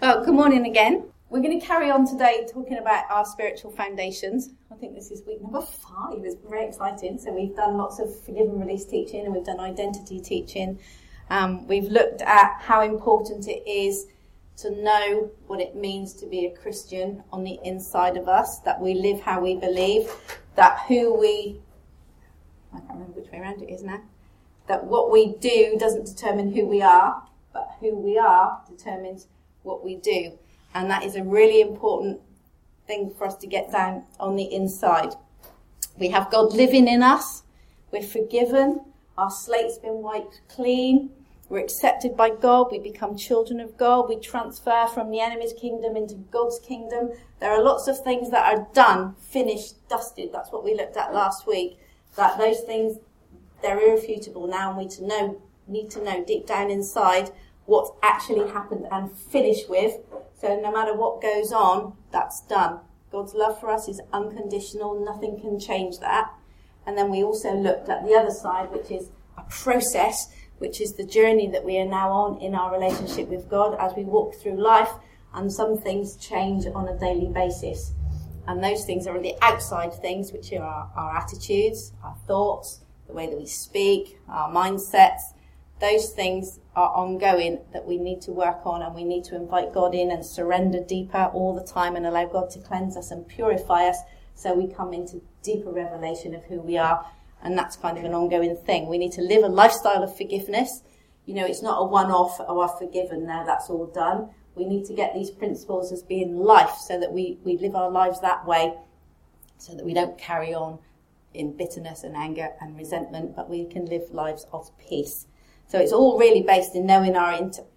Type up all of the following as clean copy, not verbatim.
Well, good morning again. We're going to carry on today talking about our spiritual foundations. I think this is week number 5. It's very exciting. So we've done lots of forgive and release teaching, and we've done identity teaching. We've looked at how important it is to know what it means to be a Christian on the inside of us, that we live how we believe, that I can't remember which way around it is now, that what we do doesn't determine who we are, but who we are determines what we do. And that is a really important thing for us to get down on the inside. We have God living in us. We're forgiven. Our slate's been wiped clean. We're accepted by God. We become children of God. We transfer from the enemy's kingdom into God's kingdom. There are lots of things that are done, finished, dusted. That's what we looked at last week. That those things, they're irrefutable now, and we need to know deep down inside what's actually happened and finished with. So no matter what goes on, that's done. God's love for us is unconditional. Nothing can change that. And then we also looked at the other side, which is a process, which is the journey that we are now on in our relationship with God as we walk through life. And some things change on a daily basis. And those things are the outside things, which are our attitudes, our thoughts, the way that we speak, our mindsets. Those things are ongoing that we need to work on, and we need to invite God in and surrender deeper all the time and allow God to cleanse us and purify us so we come into deeper revelation of who we are. And that's kind of an ongoing thing. We need to live a lifestyle of forgiveness. You know, it's not a one-off, oh, I've forgiven, now that's all done. We need to get these principles as being life so that we live our lives that way, so that we don't carry on in bitterness and anger and resentment, but we can live lives of peace. So it's all really based in knowing our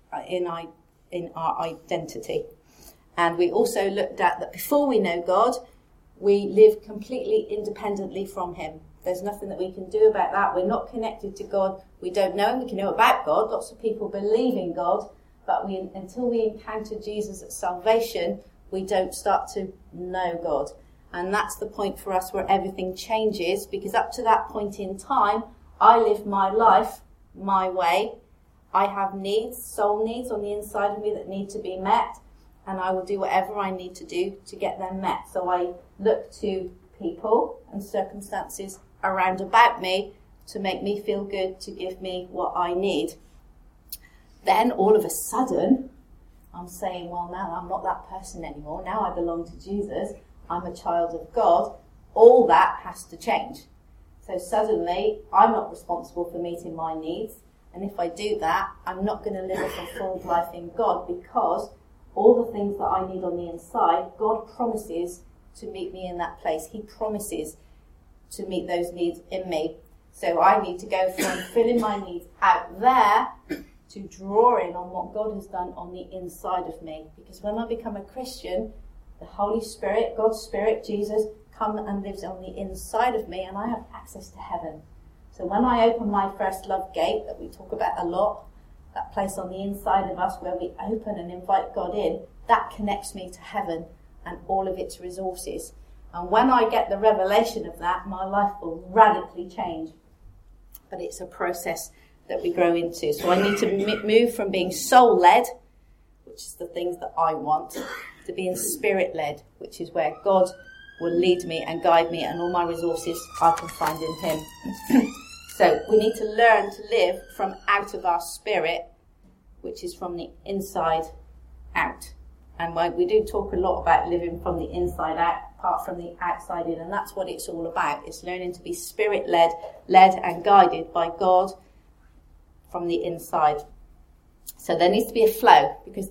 identity. And we also looked at that before we know God, we live completely independently from him. There's nothing that we can do about that. We're not connected to God. We don't know him. We can know about God. Lots of people believe in God, but until we encounter Jesus at salvation, we don't start to know God. And that's the point for us where everything changes, because up to that point in time, I live my life my way. I have needs, soul needs on the inside of me that need to be met, and I will do whatever I need to do to get them met. So I look to people and circumstances around about me to make me feel good, to give me what I need. Then all of a sudden, I'm saying, well, now I'm not that person anymore. Now I belong to Jesus. I'm a child of God. All that has to change. So suddenly, I'm not responsible for meeting my needs. And if I do that, I'm not going to live a fulfilled life in God, because all the things that I need on the inside, God promises to meet me in that place. He promises to meet those needs in me. So I need to go from filling my needs out there to drawing on what God has done on the inside of me. Because when I become a Christian, the Holy Spirit, God's Spirit, Jesus, come and lives on the inside of me, and I have access to heaven. So when I open my first love gate, that we talk about a lot, that place on the inside of us where we open and invite God in, that connects me to heaven and all of its resources. And when I get the revelation of that, my life will radically change. But it's a process that we grow into. So I need to move from being soul-led, which is the things that I want, to being spirit-led, which is where God will lead me and guide me, and all my resources I can find in him. So we need to learn to live from out of our spirit, which is from the inside out. And we do talk a lot about living from the inside out, apart from the outside in, and that's what it's all about. It's learning to be spirit-led, led and guided by God from the inside. So there needs to be a flow, because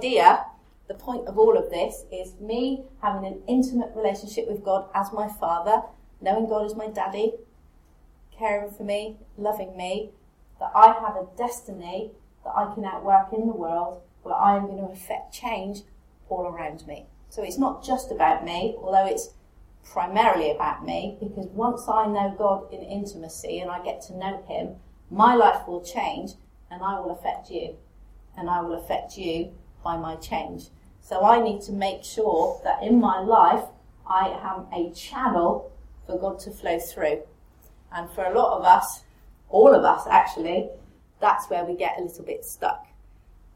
the point of all of this is me having an intimate relationship with God as my Father, knowing God as my daddy, caring for me, loving me, that I have a destiny that I can outwork in the world, where I am going to affect change all around me. So it's not just about me, although it's primarily about me, because once I know God in intimacy and I get to know him, my life will change, and I will affect you, and I will affect you by my change. So I need to make sure that in my life I am a channel for God to flow through. And for a lot of us, all of us actually, that's where we get a little bit stuck.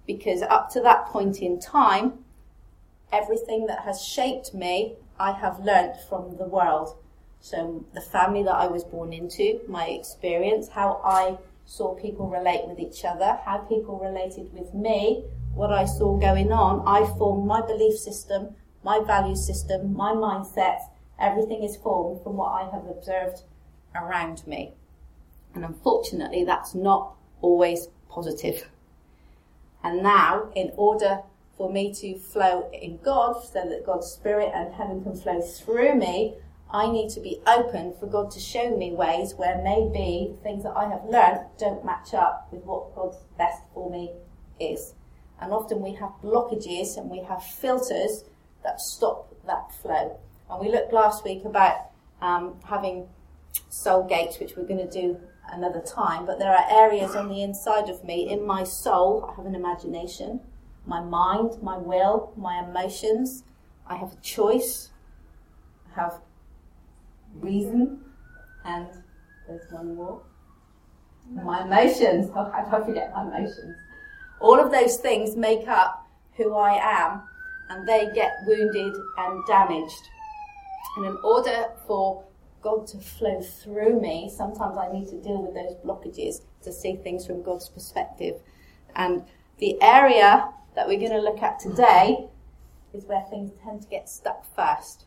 because up to that point in time, everything that has shaped me, I have learnt from the world. So the family that I was born into, my experience, how I saw people relate with each other, how people related with me, what I saw going on, I formed my belief system, my value system, my mindset. Everything is formed from what I have observed around me. And unfortunately, that's not always positive. And now, in order for me to flow in God, so that God's Spirit and heaven can flow through me, I need to be open for God to show me ways where maybe things that I have learned don't match up with what God's best for me is. And often we have blockages and we have filters that stop that flow. And we looked last week about having soul gates, which we're going to do another time, but there are areas on the inside of me, in my soul. I have an imagination, my mind, my will, my emotions. I have a choice. I have reason, and there's one more. My emotions. Oh, how do I forget my emotions? All of those things make up who I am, and they get wounded and damaged. And in order for God to flow through me, sometimes I need to deal with those blockages to see things from God's perspective. And the area that we're going to look at today is where things tend to get stuck first.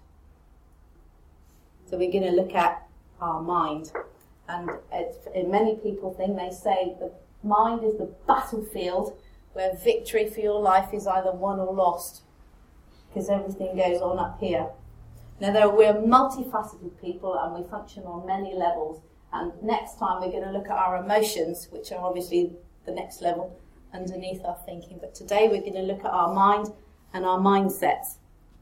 So we're going to look at our mind. And many people think, they say the mind is the battlefield where victory for your life is either won or lost, because everything goes on up here. Now, we're multifaceted people and we function on many levels. And next time we're going to look at our emotions, which are obviously the next level underneath our thinking. But today we're going to look at our mind and our mindsets.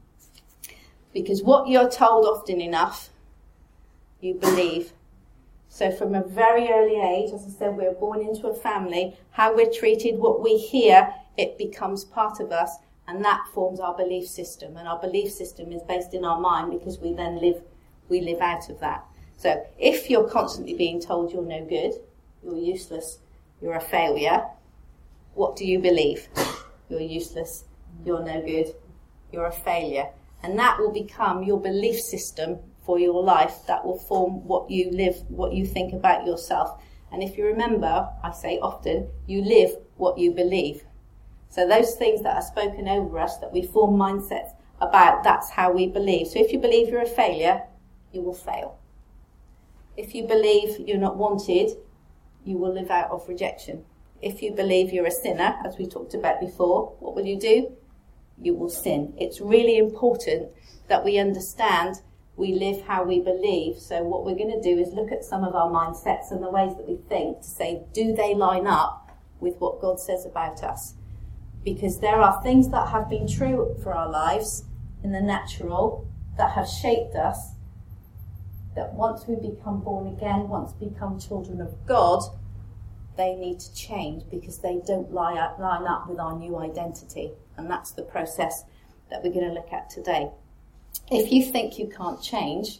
Because what you're told often enough, you believe. So from a very early age, as I said, we're born into a family. How we're treated, what we hear, it becomes part of us. And that forms our belief system. And our belief system is based in our mind, because we live out of that. So if you're constantly being told you're no good, you're useless, you're a failure, what do you believe? You're useless, you're no good, you're a failure. And that will become your belief system for your life. That will form what you live, what you think about yourself. And if you remember, I say often, you live what you believe. So those things that are spoken over us, that we form mindsets about, that's how we believe. So if you believe you're a failure, you will fail. If you believe you're not wanted, you will live out of rejection. If you believe you're a sinner, as we talked about before, what will you do? You will sin. It's really important that we understand we live how we believe. So what we're going to do is look at some of our mindsets and the ways that we think to say, do they line up with what God says about us? Because there are things that have been true for our lives in the natural that have shaped us, that once we become born again, once we become children of God, they need to change because they don't line up with our new identity. And that's the process that we're going to look at today. If you think you can't change,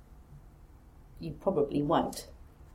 you probably won't.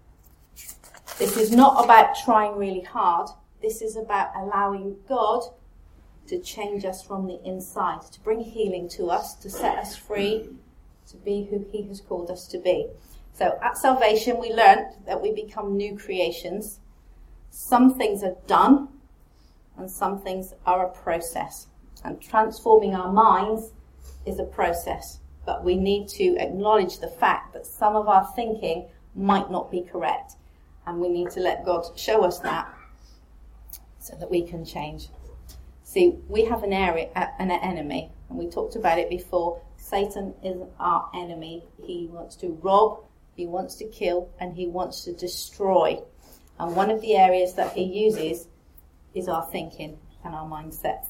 This is not about trying really hard. This is about allowing God to change us from the inside, to bring healing to us, to set us free, to be who He has called us to be. So at salvation, we learned that we become new creations. Some things are done, and some things are a process. And transforming our minds is a process. But we need to acknowledge the fact that some of our thinking might not be correct. And we need to let God show us that so that we can change. See, we have an enemy, and we talked about it before. Satan is our enemy. He wants to rob, he wants to kill, and he wants to destroy. And one of the areas that he uses is our thinking and our mindset,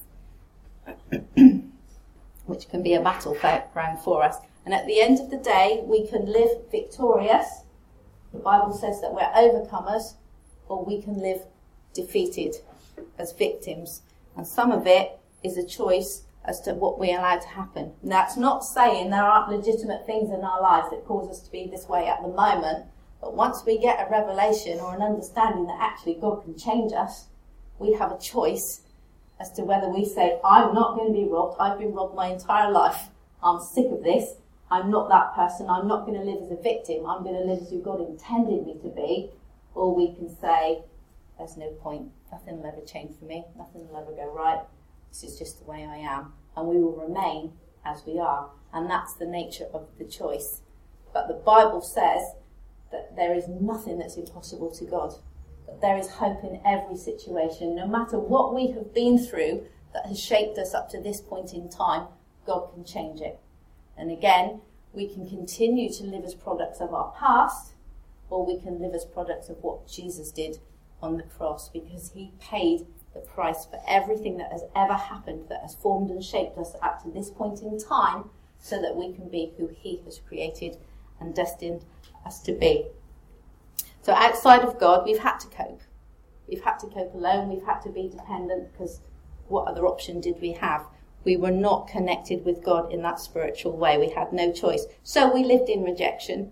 which can be a battleground for us. And at the end of the day, we can live victorious. The Bible says that we're overcomers, or we can live defeated as victims. And some of it is a choice as to what we allow to happen. And that's not saying there aren't legitimate things in our lives that cause us to be this way at the moment. But once we get a revelation or an understanding that actually God can change us, we have a choice as to whether we say, I'm not going to be robbed, I've been robbed my entire life, I'm sick of this, I'm not that person, I'm not going to live as a victim, I'm going to live as who God intended me to be, or we can say, there's no point, nothing will ever change for me, nothing will ever go right, this is just the way I am, and we will remain as we are, and that's the nature of the choice. But the Bible says that there is nothing that's impossible to God. That there is hope in every situation. No matter what we have been through that has shaped us up to this point in time, God can change it. And again, we can continue to live as products of our past, or we can live as products of what Jesus did on the cross, because he paid the price for everything that has ever happened, that has formed and shaped us up to this point in time, so that we can be who he has created and destined us to be. So outside of God, we've had to cope. We've had to cope alone. We've had to be dependent, because what other option did we have? We were not connected with God in that spiritual way. We had no choice. So we lived in rejection.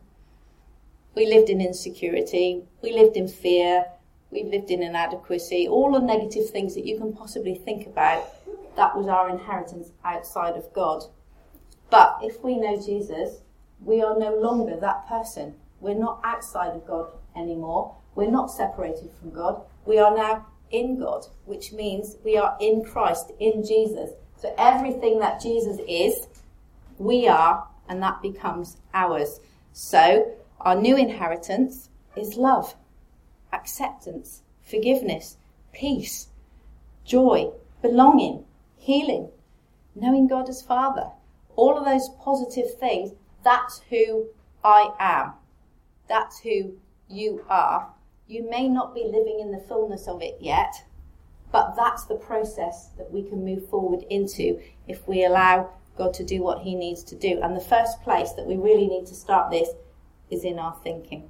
We lived in insecurity. We lived in fear. We lived in inadequacy. All the negative things that you can possibly think about, that was our inheritance outside of God. But if we know Jesus, we are no longer that person. We're not outside of God anymore. We're not separated from God. We are now in God, which means we are in Christ, in Jesus. So everything that Jesus is, we are, and that becomes ours. So our new inheritance is love, acceptance, forgiveness, peace, joy, belonging, healing, knowing God as Father. All of those positive things, that's who I am. That's who you are. You may not be living in the fullness of it yet, but that's the process that we can move forward into if we allow God to do what he needs to do. And the first place that we really need to start this is in our thinking.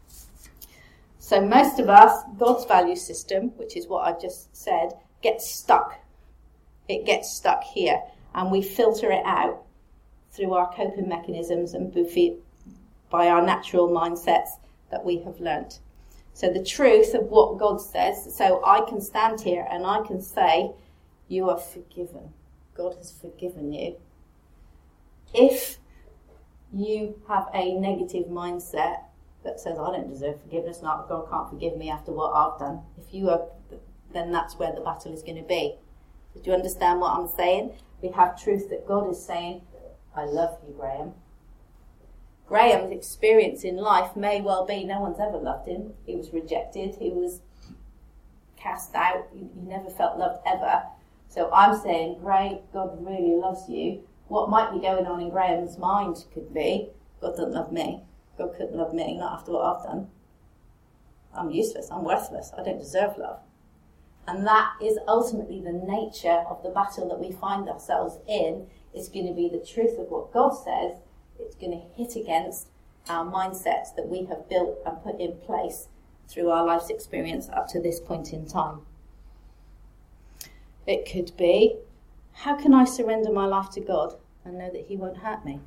So most of us, God's value system, which is what I've just said, gets stuck. It gets stuck here, and we filter it out through our coping mechanisms and by our natural mindsets that we have learnt. So the truth of what God says, so I can stand here and I can say, you are forgiven. God has forgiven you. If you have a negative mindset that says, I don't deserve forgiveness, God can't forgive me after what I've done, then that's where the battle is going to be. Do you understand what I'm saying? We have truth that God is saying, I love you, Graham. Graham's experience in life may well be no one's ever loved him. He was rejected. He was cast out. He never felt loved ever. So I'm saying, great, God really loves you. What might be going on in Graham's mind could be, God doesn't love me. God couldn't love me, not after what I've done. I'm useless. I'm worthless. I don't deserve love. And that is ultimately the nature of the battle that we find ourselves in. It's going to be the truth of what God says. It's going to hit against our mindsets that we have built and put in place through our life's experience up to this point in time. It could be, how can I surrender my life to God and know that he won't hurt me?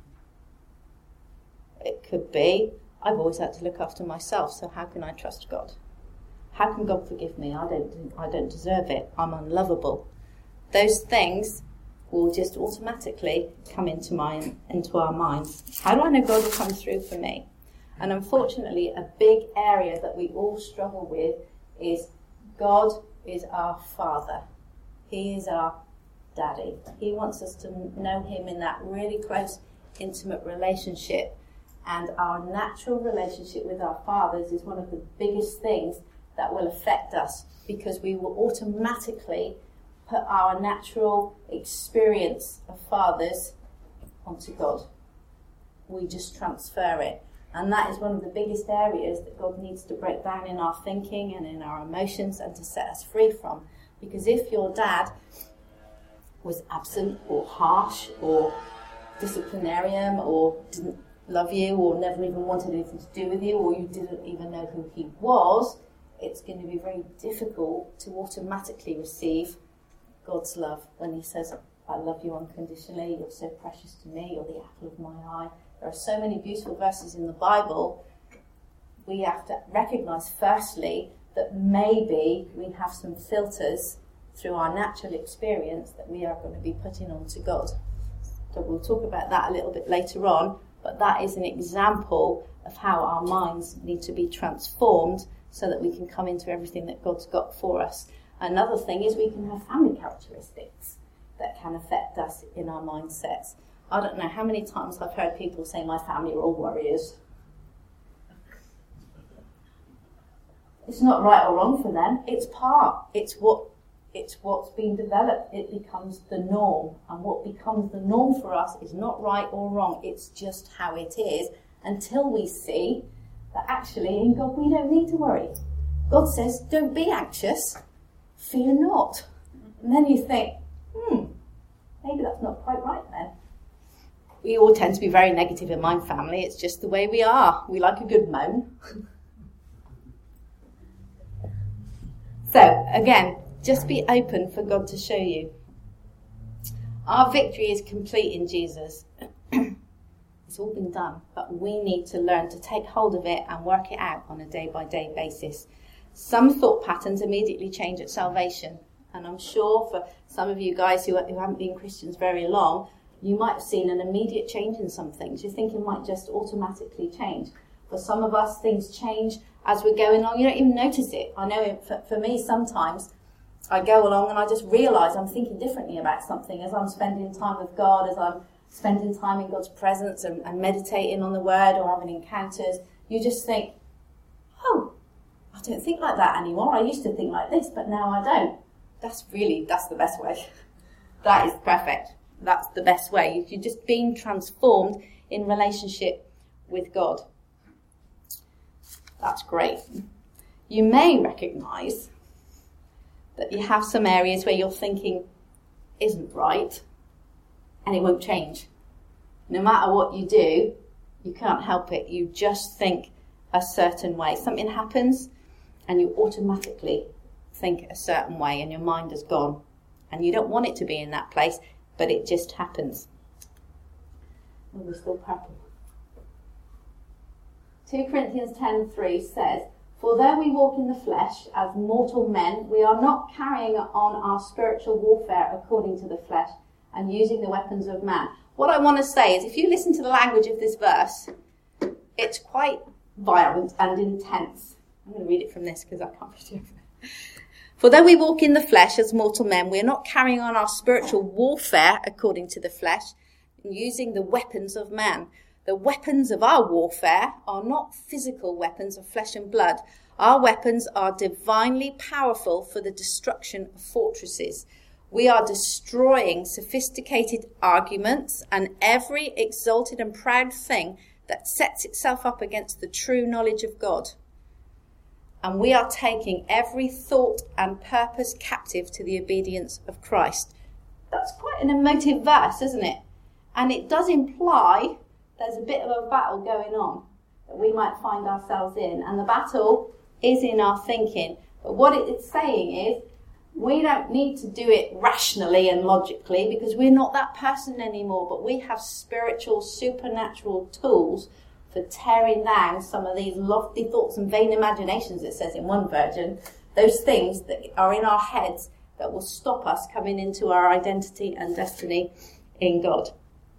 It could be, I've always had to look after myself, so how can I trust God? How can God forgive me? I don't deserve it. I'm unlovable. Those things will just automatically come into our minds. How do I know God will come through for me? And unfortunately, a big area that we all struggle with is God is our Father. He is our Daddy. He wants us to know him in that really close, intimate relationship. And our natural relationship with our fathers is one of the biggest things that will affect us, because we will automatically put our natural experience of fathers onto God. We just transfer it. And that is one of the biggest areas that God needs to break down in our thinking and in our emotions and to set us free from. Because if your dad was absent or harsh or disciplinarian or didn't love you or never even wanted anything to do with you, or you didn't even know who he was, it's going to be very difficult to automatically receive God's love when he says, I love you unconditionally, you're so precious to me, you're the apple of my eye. There are so many beautiful verses in the Bible. We have to recognise firstly that maybe we have some filters through our natural experience that we are going to be putting onto God. So we'll talk about that a little bit later on, but that is an example of how our minds need to be transformed so that we can come into everything that God's got for us. Another thing is we can have family characteristics that can affect us in our mindsets. I don't know how many times I've heard people say my family are all warriors. It's not right or wrong for them. It's what's been developed. It becomes the norm. And what becomes the norm for us is not right or wrong. It's just how it is, until we see that actually in God we don't need to worry. God says, don't be anxious, fear not. And then you think, maybe that's not quite right then. We all tend to be very negative in my family. It's just the way we are. We like a good moan. So, again, just be open for God to show you. Our victory is complete in Jesus. It's all been done, but we need to learn to take hold of it and work it out on a day-by-day basis. Some thought patterns immediately change at salvation, and I'm sure for some of you guys who haven't been Christians very long, you might have seen an immediate change in some things. Your thinking might just automatically change. For some of us, things change as we're going along. You don't even notice it. I know for me, sometimes I go along and I just realise I'm thinking differently about something as I'm spending time with God, as I'm spending time in God's presence and meditating on the Word or having encounters. You just think, oh, I don't think like that anymore. I used to think like this, but now I don't. That's the best way. That is perfect. That's the best way. You're just being transformed in relationship with God. That's great. You may recognise that you have some areas where your thinking isn't right and it won't change. No matter what you do, you can't help it. You just think a certain way. Something happens and you automatically think a certain way and your mind has gone. And you don't want it to be in that place, but it just happens. Oh, we're still purple. 2 Corinthians 10:3 says, "For though we walk in the flesh as mortal men, we are not carrying on our spiritual warfare according to the flesh and using the weapons of man." What I want to say is, if you listen to the language of this verse, it's quite violent and intense. I'm going to read it from this because I can't read it. "For though we walk in the flesh as mortal men, we are not carrying on our spiritual warfare according to the flesh and using the weapons of man." The weapons of our warfare are not physical weapons of flesh and blood. Our weapons are divinely powerful for the destruction of fortresses. We are destroying sophisticated arguments and every exalted and proud thing that sets itself up against the true knowledge of God. And we are taking every thought and purpose captive to the obedience of Christ. That's quite an emotive verse, isn't it? And it does imply there's a bit of a battle going on that we might find ourselves in. And the battle is in our thinking. But what it's saying is, we don't need to do it rationally and logically because we're not that person anymore. But we have spiritual, supernatural tools for tearing down some of these lofty thoughts and vain imaginations, it says in one version. Those things that are in our heads that will stop us coming into our identity and destiny in God.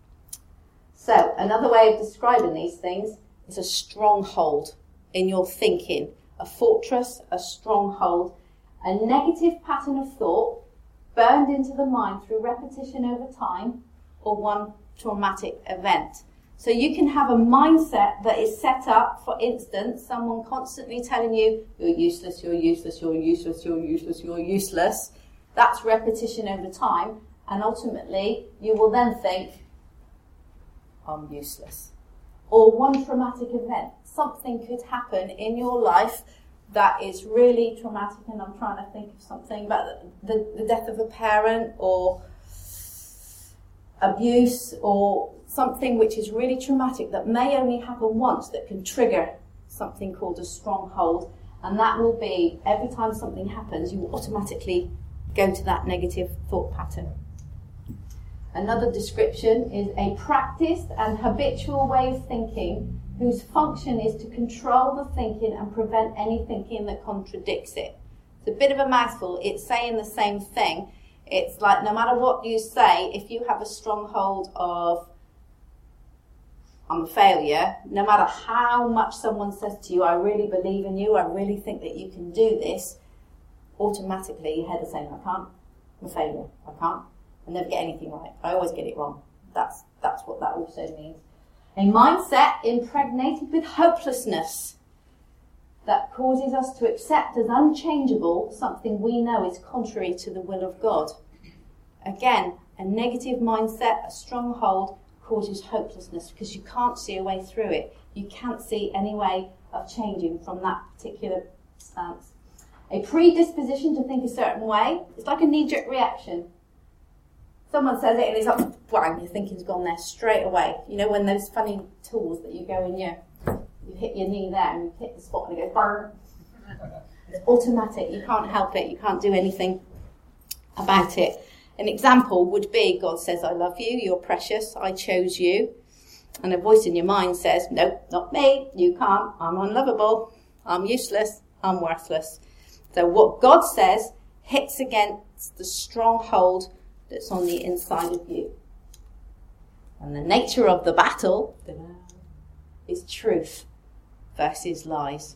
So, another way of describing these things is a stronghold in your thinking. A fortress, a stronghold, a negative pattern of thought burned into the mind through repetition over time or one traumatic event. So you can have a mindset that is set up, for instance, someone constantly telling you, you're useless, you're useless, you're useless, you're useless, you're useless. That's repetition over time. And ultimately, you will then think, I'm useless. Or one traumatic event. Something could happen in your life that is really traumatic, and I'm trying to think of something about the death of a parent or abuse or something which is really traumatic that may only happen once that can trigger something called a stronghold. And that will be every time something happens, you will automatically go to that negative thought pattern. Another description is a practiced and habitual way of thinking whose function is to control the thinking and prevent any thinking that contradicts it. It's a bit of a mouthful. It's saying the same thing. It's like no matter what you say, if you have a stronghold of I'm a failure, no matter how much someone says to you, I really believe in you, I really think that you can do this, automatically your head is saying, I can't, I'm a failure, I can't, I never get anything right, I always get it wrong. That's what that also means. A mindset impregnated with hopelessness that causes us to accept as unchangeable something we know is contrary to the will of God. Again, a negative mindset, a stronghold, causes hopelessness because you can't see a way through it. You can't see any way of changing from that particular stance. A predisposition to think a certain way, it's like a knee-jerk reaction. Someone says it and it's like, bang, your thinking's gone there straight away. You know when those funny tools that you go in you hit your knee there and you hit the spot and it goes, burn. It's automatic, you can't help it, you can't do anything about it. An example would be, God says, I love you, you're precious, I chose you. And a voice in your mind says, nope, not me, you can't, I'm unlovable, I'm useless, I'm worthless. So what God says hits against the stronghold that's on the inside of you. And the nature of the battle is truth versus lies.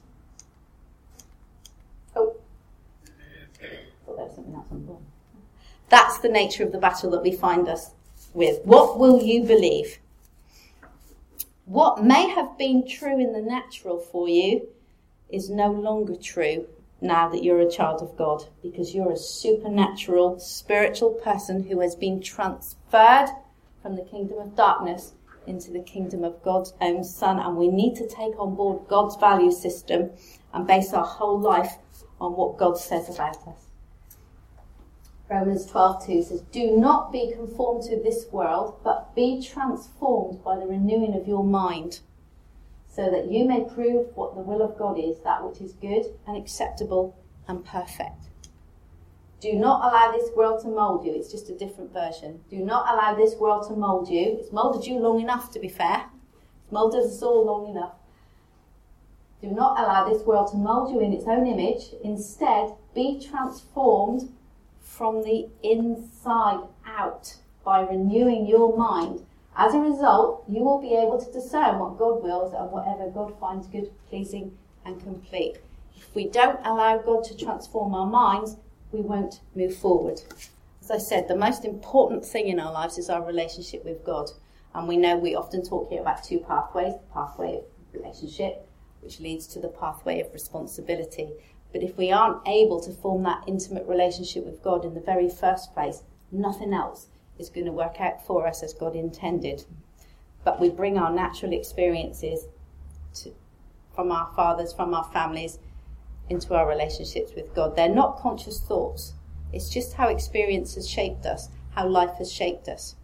Oh, thought there was something else on the board. That's the nature of the battle that we find us with. What will you believe? What may have been true in the natural for you is no longer true now that you're a child of God, because you're a supernatural, spiritual person who has been transferred from the kingdom of darkness into the kingdom of God's own Son. And we need to take on board God's value system and base our whole life on what God says about us. Romans 12:2 says, do not be conformed to this world, but be transformed by the renewing of your mind, so that you may prove what the will of God is, that which is good and acceptable and perfect. Do not allow this world to mould you. It's just a different version. Do not allow this world to mould you. It's moulded you long enough, to be fair. It's moulded us all long enough. Do not allow this world to mould you in its own image. Instead, be transformed from the inside out by renewing your mind. As a result, you will be able to discern what God wills and whatever God finds good, pleasing and complete. If we don't allow God to transform our minds, we won't move forward. As I said, the most important thing in our lives is our relationship with God. And we know we often talk here about two pathways, the pathway of relationship, which leads to the pathway of responsibility. But if we aren't able to form that intimate relationship with God in the very first place, nothing else is going to work out for us as God intended. But we bring our natural experiences from our fathers, from our families, into our relationships with God. They're not conscious thoughts. It's just how experience has shaped us, how life has shaped us.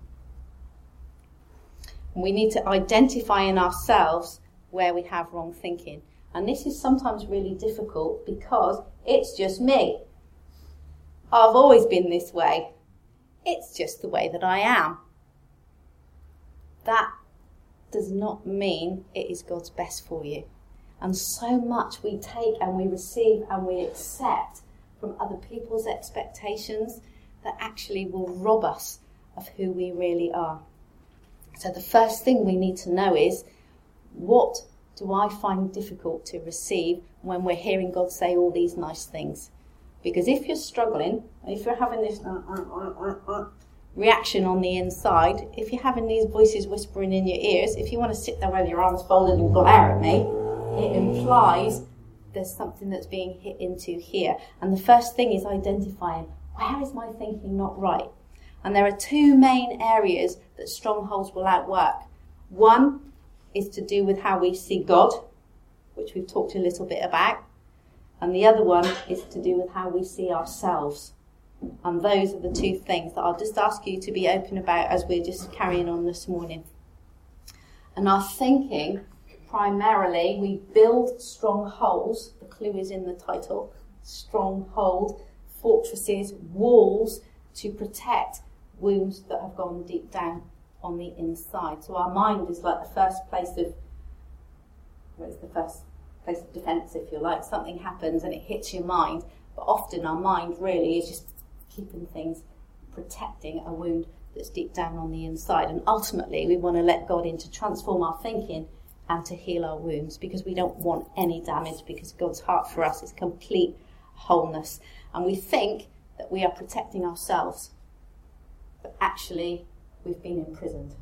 And we need to identify in ourselves where we have wrong thinking. And this is sometimes really difficult because it's just me. I've always been this way. It's just the way that I am. That does not mean it is God's best for you. And so much we take and we receive and we accept from other people's expectations that actually will rob us of who we really are. So the first thing we need to know is, what do I find difficult to receive when we're hearing God say all these nice things? Because if you're struggling, if you're having this reaction on the inside, if you're having these voices whispering in your ears, if you want to sit there with your arms folded and glare at me, it implies there's something that's being hit into here. And the first thing is identifying, where is my thinking not right? And there are two main areas that strongholds will outwork. One is to do with how we see God, which we've talked a little bit about. And the other one is to do with how we see ourselves. And those are the two things that I'll just ask you to be open about as we're just carrying on this morning. And our thinking, primarily, we build strongholds. The clue is in the title. Stronghold, fortresses, walls to protect wounds that have gone deep down on the inside. So our mind is like the first place of, defence, if you like. Something happens and it hits your mind, But often our mind really is just keeping things, protecting a wound that's deep down on the inside. And ultimately, we want to let God in to transform our thinking and to heal our wounds, because we don't want any damage, because God's heart for us is complete wholeness. And we think that we are protecting ourselves, but actually we've been imprisoned.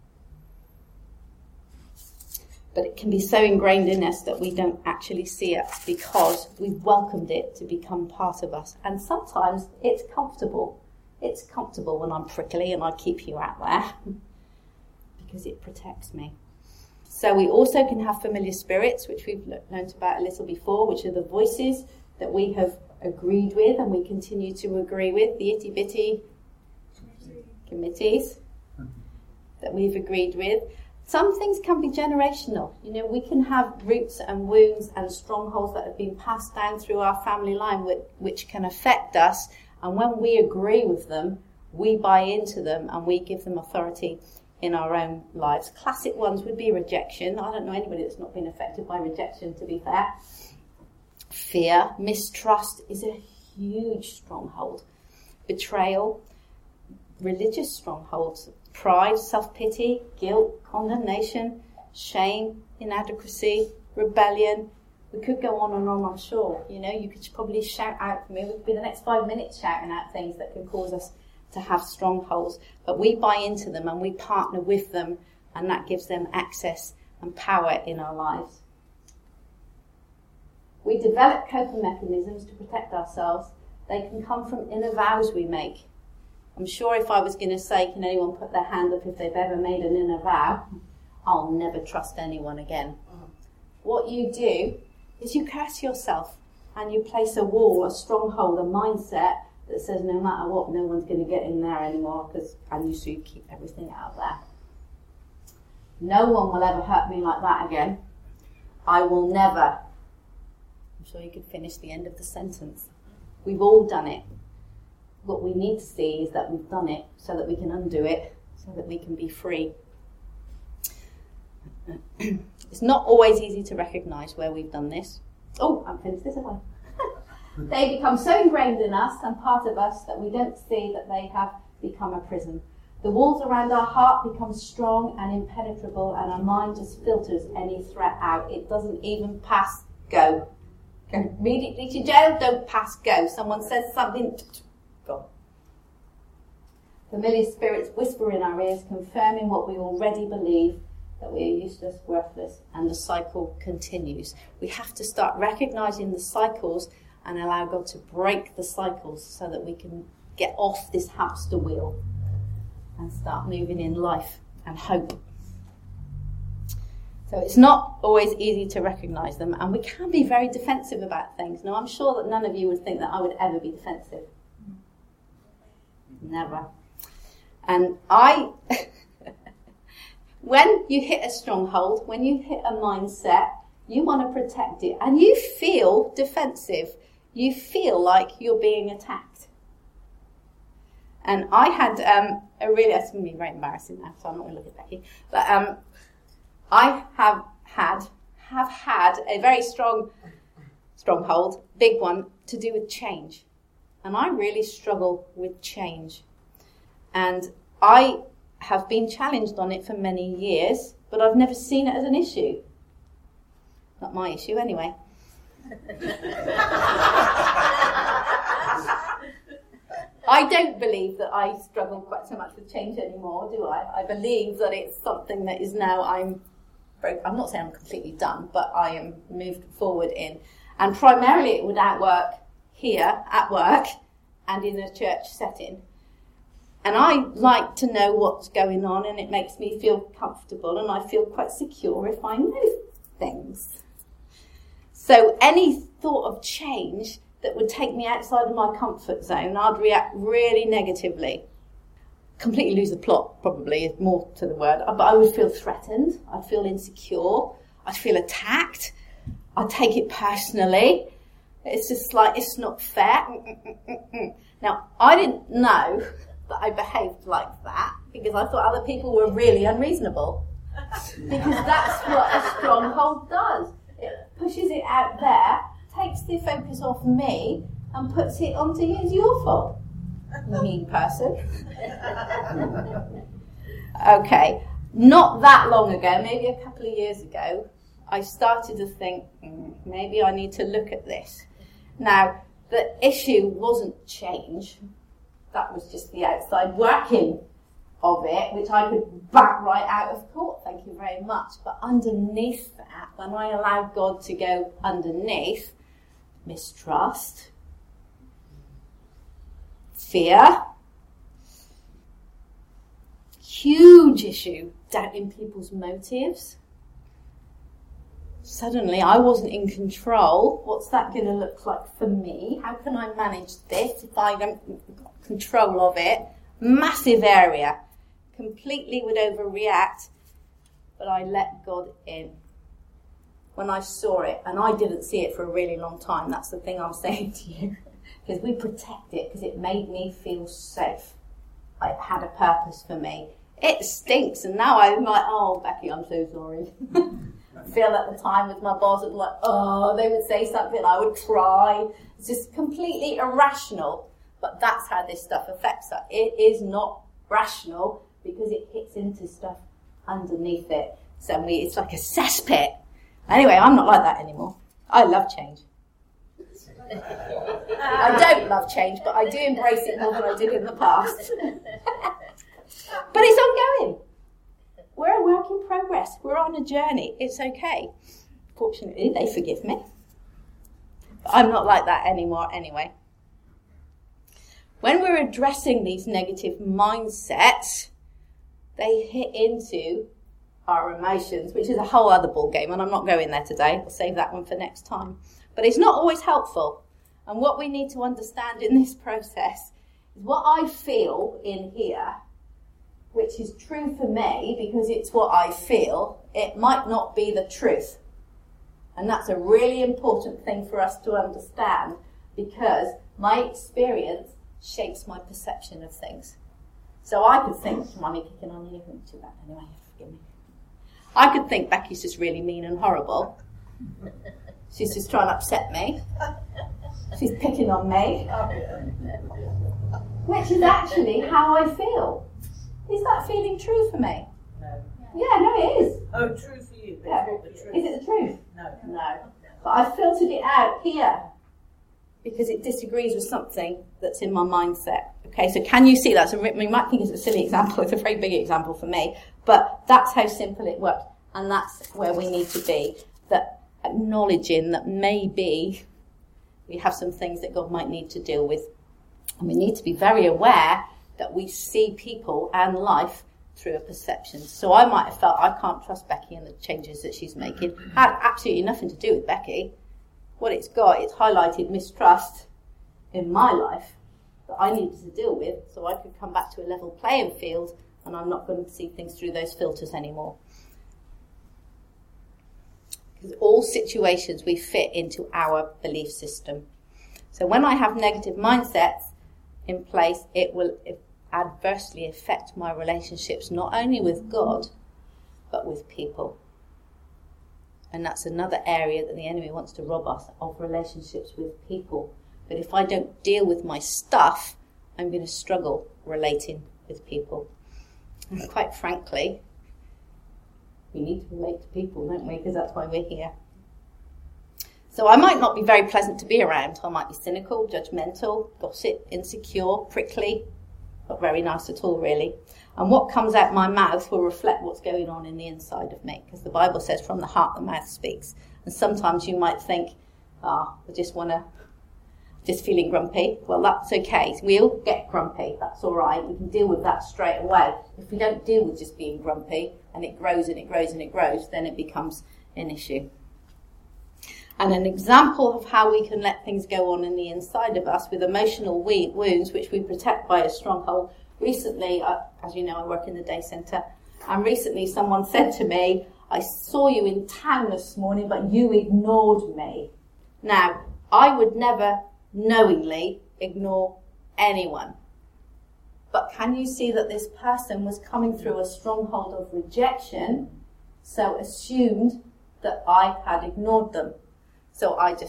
But it can be so ingrained in us that we don't actually see it, because we've welcomed it to become part of us. And sometimes it's comfortable. It's comfortable when I'm prickly and I keep you out there because it protects me. So we also can have familiar spirits, which we've learned about a little before, which are the voices that we have agreed with and we continue to agree with, the itty-bitty committees that we've agreed with. Some things can be generational. You know, we can have roots and wounds and strongholds that have been passed down through our family line which can affect us. And when we agree with them, we buy into them and we give them authority in our own lives. Classic ones would be rejection. I don't know anybody that's not been affected by rejection, to be fair. Fear, mistrust is a huge stronghold. Betrayal, religious strongholds. Pride, self-pity, guilt, condemnation, shame, inadequacy, rebellion. We could go on and on, I'm sure. You know, you could probably shout out for me. We could be the next 5 minutes shouting out things that can cause us to have strongholds. But we buy into them and we partner with them, and that gives them access and power in our lives. We develop coping mechanisms to protect ourselves. They can come from inner vows we make. I'm sure if I was going to say, can anyone put their hand up if they've ever made an inner vow? I'll never trust anyone again. What you do is you curse yourself and you place a wall, a stronghold, a mindset that says no matter what, no one's going to get in there anymore, and so you keep everything out there. No one will ever hurt me like that again. I will never. I'm sure you could finish the end of the sentence. We've all done it. What we need to see is that we've done it so that we can undo it, so that we can be free. It's not always easy to recognise where we've done this. Oh, I haven't finished this, have I? They become so ingrained in us and part of us that we don't see that they have become a prison. The walls around our heart become strong and impenetrable, and our mind just filters any threat out. It doesn't even pass go. Go immediately to jail, don't pass go. Someone says something, go. Familiar spirits whisper in our ears, confirming what we already believe, that we are useless, worthless, and the cycle continues. We have to start recognising the cycles and allow God to break the cycles so that we can get off this hamster wheel and start moving in life and hope. So it's not always easy to recognise them, and we can be very defensive about things. Now, I'm sure that none of you would think that I would ever be defensive. Never. And when you hit a stronghold, when you hit a mindset, you want to protect it, and you feel defensive. You feel like you're being attacked. And I had it's going to be very embarrassing now, so I'm not going to look at Becky. But I have had a very stronghold, big one, to do with change. And I really struggle with change. And I have been challenged on it for many years, but I've never seen it as an issue. Not my issue, anyway. I don't believe that I struggle quite so much with change anymore, do I? I believe that it's something that is now I'm not saying I'm completely done, but I am moved forward in. And primarily it would outwork here at work and in a church setting. And I like to know what's going on, and it makes me feel comfortable, and I feel quite secure if I know things. So any thought of change that would take me outside of my comfort zone, I'd react really negatively. Completely lose the plot, probably, is more to the word. But I would feel threatened. I'd feel insecure. I'd feel attacked. I'd take it personally. It's just like, it's not fair. Now, I didn't know that I behaved like that because I thought other people were really unreasonable. Because that's what a stronghold does. It pushes it out there, takes the focus off me, and puts it onto you. It's your fault. Mean person. Okay, not that long ago, maybe a couple of years ago, I started to think, maybe I need to look at this. Now, the issue wasn't change. That was just the outside working of it, which I could back right out of court, thank you very much. But underneath that, when I allowed God to go underneath, mistrust, fear, huge issue, doubting people's motives. Suddenly I wasn't in control. What's that going to look like for me? How can I manage this if I don't have control of it? Massive area. Completely would overreact, but I let God in. When I saw it, and I didn't see it for a really long time, that's the thing I'm saying to you, because we protect it because it made me feel safe. It had a purpose for me. It stinks, and now I'm like, oh, Becky, I'm so sorry. Phil at the time with my boss was like, oh, they would say something, I would cry. It's just completely irrational, but that's how this stuff affects us. It is not rational because it hits into stuff underneath it. So it's like a cesspit. Anyway, I'm not like that anymore. I love change. I don't love change, but I do embrace it more than I did in the past. But it's ongoing. We're a work in progress. We're on a journey. It's okay. Fortunately, they forgive me. But I'm not like that anymore anyway. When we're addressing these negative mindsets, they hit into our emotions, which is a whole other ball game, and I'm not going there today. I'll save that one for next time. But it's not always helpful. And what we need to understand in this process is what I feel in here, which is true for me because it's what I feel, it might not be the truth. And that's a really important thing for us to understand because my experience shapes my perception of things. So I could think, Mummy kicking on you, too bad anyway, forgive me. I could think Becky's just really mean and horrible. She's just trying to upset me. She's picking on me. Which is actually how I feel. Is that feeling true for me? No. Yeah, no, it is. Oh, true for you. Yeah. The truth. Is it the truth? No. But I filtered it out here because it disagrees with something that's in my mindset. Okay, so can you see that? So you might think it's a silly example. It's a very big example for me. But that's how simple it works. And that's where we need to be. That acknowledging that maybe we have some things that God might need to deal with. And we need to be very aware that we see people and life through a perception. So I might have felt I can't trust Becky and the changes that she's making. It had absolutely nothing to do with Becky. What it's highlighted mistrust in my life that I needed to deal with so I could come back to a level playing field and I'm not going to see things through those filters anymore. Because all situations we fit into our belief system. So when I have negative mindsets in place, it will adversely affect my relationships, not only with God, but with people. And that's another area that the enemy wants to rob us of, relationships with people. But if I don't deal with my stuff, I'm going to struggle relating with people. And quite frankly, we need to relate to people, don't we? Because that's why we're here. So I might not be very pleasant to be around. I might be cynical, judgmental, gossip, insecure, prickly. Not very nice at all, really. And what comes out my mouth will reflect what's going on in the inside of me. Because the Bible says from the heart the mouth speaks. And sometimes you might think, I just feeling grumpy. Well, that's okay. We all get grumpy. That's all right. We can deal with that straight away. If we don't deal with just being grumpy and it grows and it grows and it grows, then it becomes an issue. And an example of how we can let things go on in the inside of us with emotional wounds, which we protect by a stronghold. Recently, as you know, I work in the day centre, and recently someone said to me, I saw you in town this morning, but you ignored me. Now, I would never knowingly ignore anyone. But can you see that this person was coming through a stronghold of rejection, so assumed that I had ignored them. So I just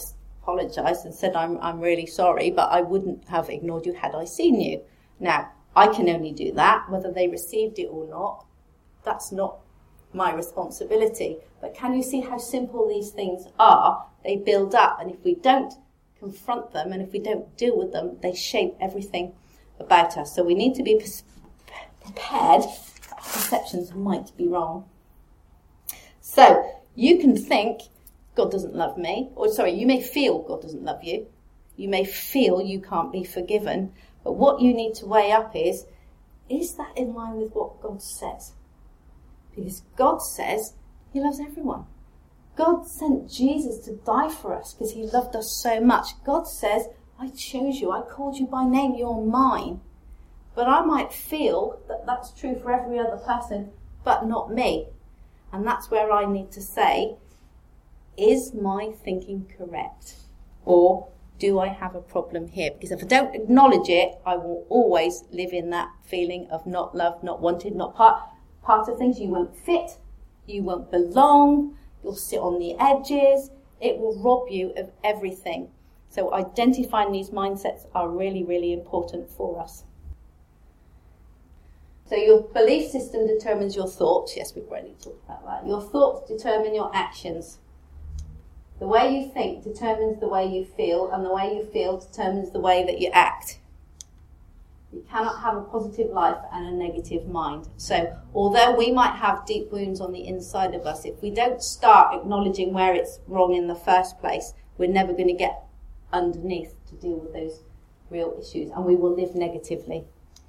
apologised and said, I'm really sorry, but I wouldn't have ignored you had I seen you. Now, I can only do that. Whether they received it or not, that's not my responsibility. But can you see how simple these things are? They build up, and if we don't confront them and if we don't deal with them, they shape everything about us. So we need to be prepared. Our perceptions might be wrong. So you can think God doesn't love me, you may feel God doesn't love you. You may feel you can't be forgiven. But what you need to weigh up is that in line with what God says? Because God says he loves everyone. God sent Jesus to die for us because he loved us so much. God says, I chose you, I called you by name, you're mine. But I might feel that that's true for every other person, but not me. And that's where I need to say, is my thinking correct? Or do I have a problem here? Because if I don't acknowledge it, I will always live in that feeling of not loved, not wanted, not part of things. You won't fit, you won't belong, you'll sit on the edges. It will rob you of everything. So identifying these mindsets are really, really important for us. So your belief system determines your thoughts. Yes, we've already talked about that. Your thoughts determine your actions. The way you think determines the way you feel, and the way you feel determines the way that you act. You cannot have a positive life and a negative mind. So although we might have deep wounds on the inside of us, if we don't start acknowledging where it's wrong in the first place, we're never going to get underneath to deal with those real issues, and we will live negatively.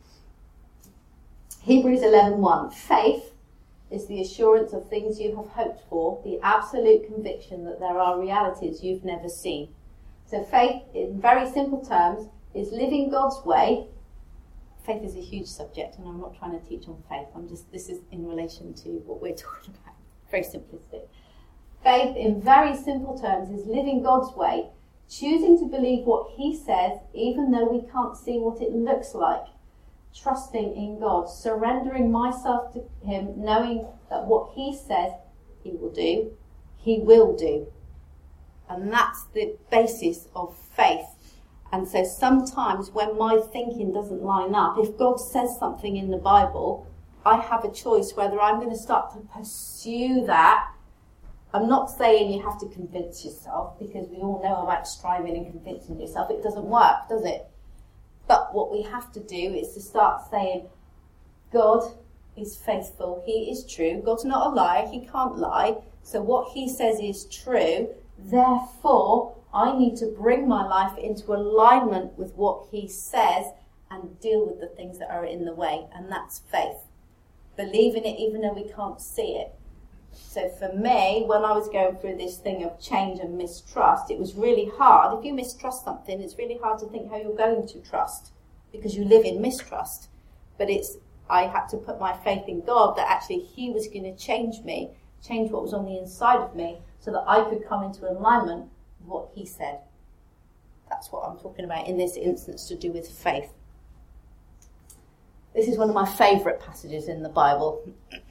Hebrews 11:1. Faith is the assurance of things you have hoped for, the absolute conviction that there are realities you've never seen. So faith, in very simple terms, is living God's way. Faith is a huge subject, and I'm not trying to teach on faith. This is in relation to what we're talking about. Very simplistic. Faith, in very simple terms, is living God's way, choosing to believe what he says, even though we can't see what it looks like. Trusting in God, surrendering myself to him, knowing that what he says he will do, he will do. And that's the basis of faith. And so sometimes when my thinking doesn't line up, if God says something in the Bible, I have a choice whether I'm going to start to pursue that. I'm not saying you have to convince yourself, because we all know about striving and convincing yourself. It doesn't work, does it? But what we have to do is to start saying, God is faithful, he is true, God's not a liar, he can't lie, so what he says is true, therefore I need to bring my life into alignment with what he says and deal with the things that are in the way, and that's faith. Believing it even though we can't see it. So for me, when I was going through this thing of change and mistrust, it was really hard. If you mistrust something, it's really hard to think how you're going to trust, because you live in mistrust. But I had to put my faith in God that actually he was going to change me, change what was on the inside of me, so that I could come into alignment with what he said. That's what I'm talking about in this instance to do with faith. This is one of my favourite passages in the Bible.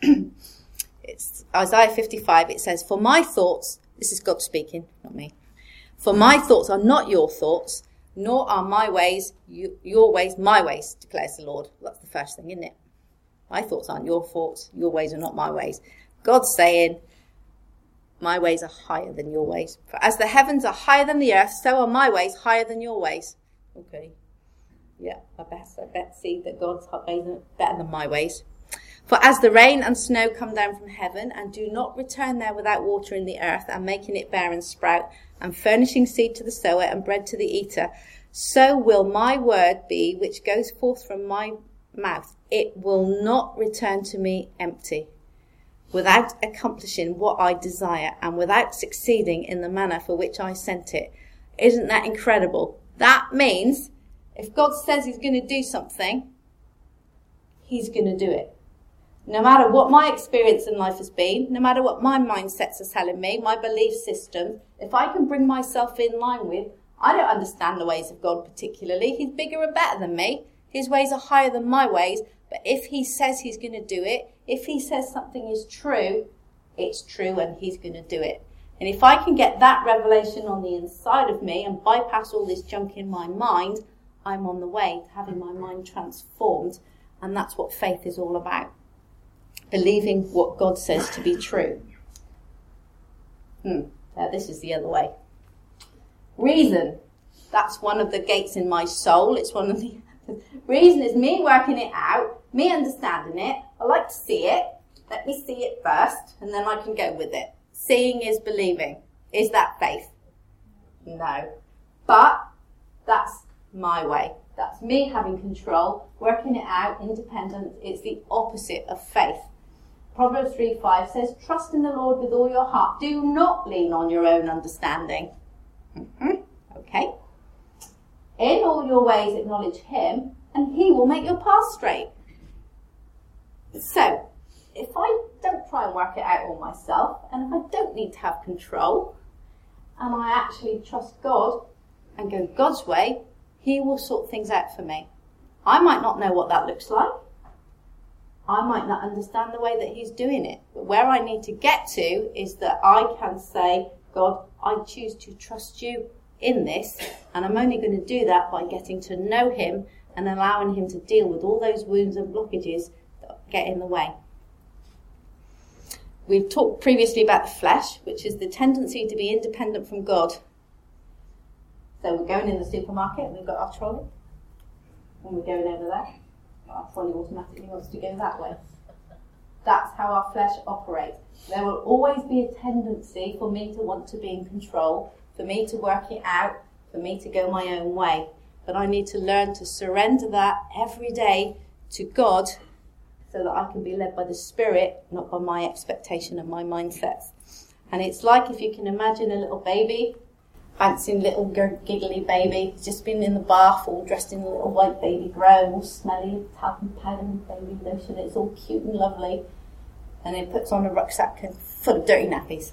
It's Isaiah 55. It says, for my thoughts, this is God speaking, not me. For my thoughts are not your thoughts, nor are my ways your ways my ways, declares the Lord. That's the first thing, isn't it? My thoughts aren't your thoughts, your ways are not my ways. God's saying, my ways are higher than your ways. For as the heavens are higher than the earth, so are my ways higher than your ways. Okay. Yeah, I bet see that God's ways are better than my ways. For as the rain and snow come down from heaven and do not return there without watering the earth and making it bear and sprout and furnishing seed to the sower and bread to the eater, so will my word be which goes forth from my mouth. It will not return to me empty, without accomplishing what I desire and without succeeding in the manner for which I sent it. Isn't that incredible? That means if God says he's going to do something, he's going to do it. No matter what my experience in life has been, no matter what my mindsets are telling me, my belief systems, if I can bring myself in line with, I don't understand the ways of God particularly. He's bigger and better than me. His ways are higher than my ways. But if he says he's going to do it, if he says something is true, it's true and he's going to do it. And if I can get that revelation on the inside of me and bypass all this junk in my mind, I'm on the way to having my mind transformed. And that's what faith is all about. Believing what God says to be true. This is the other way. Reason. That's one of the gates in my soul. It's one of the... Reason is me working it out, me understanding it. I like to see it. Let me see it first, and then I can go with it. Seeing is believing. Is that faith? No. But that's my way. That's me having control, working it out, independent. It's the opposite of faith. Proverbs 3:5 says, trust in the Lord with all your heart. Do not lean on your own understanding. Okay. In all your ways acknowledge him, and he will make your path straight. So, if I don't try and work it out all myself, and if I don't need to have control, and I actually trust God and go God's way, he will sort things out for me. I might not know what that looks like. I might not understand the way that he's doing it. But where I need to get to is that I can say, God, I choose to trust you in this, and I'm only going to do that by getting to know him and allowing him to deal with all those wounds and blockages that get in the way. We've talked previously about the flesh, which is the tendency to be independent from God. So we're going in the supermarket, and we've got our trolley, and we're going over there. Our trolley automatically wants to go that way. That's how our flesh operates. There will always be a tendency for me to want to be in control, for me to work it out, for me to go my own way. But I need to learn to surrender that every day to God so that I can be led by the Spirit, not by my expectation and my mindsets. And it's like if you can imagine a little baby, bouncing little giggly baby, just been in the bath, all dressed in a little white baby grow, all smelly, talcum powder and baby lotion. It's all cute and lovely. And it puts on a rucksack full of dirty nappies.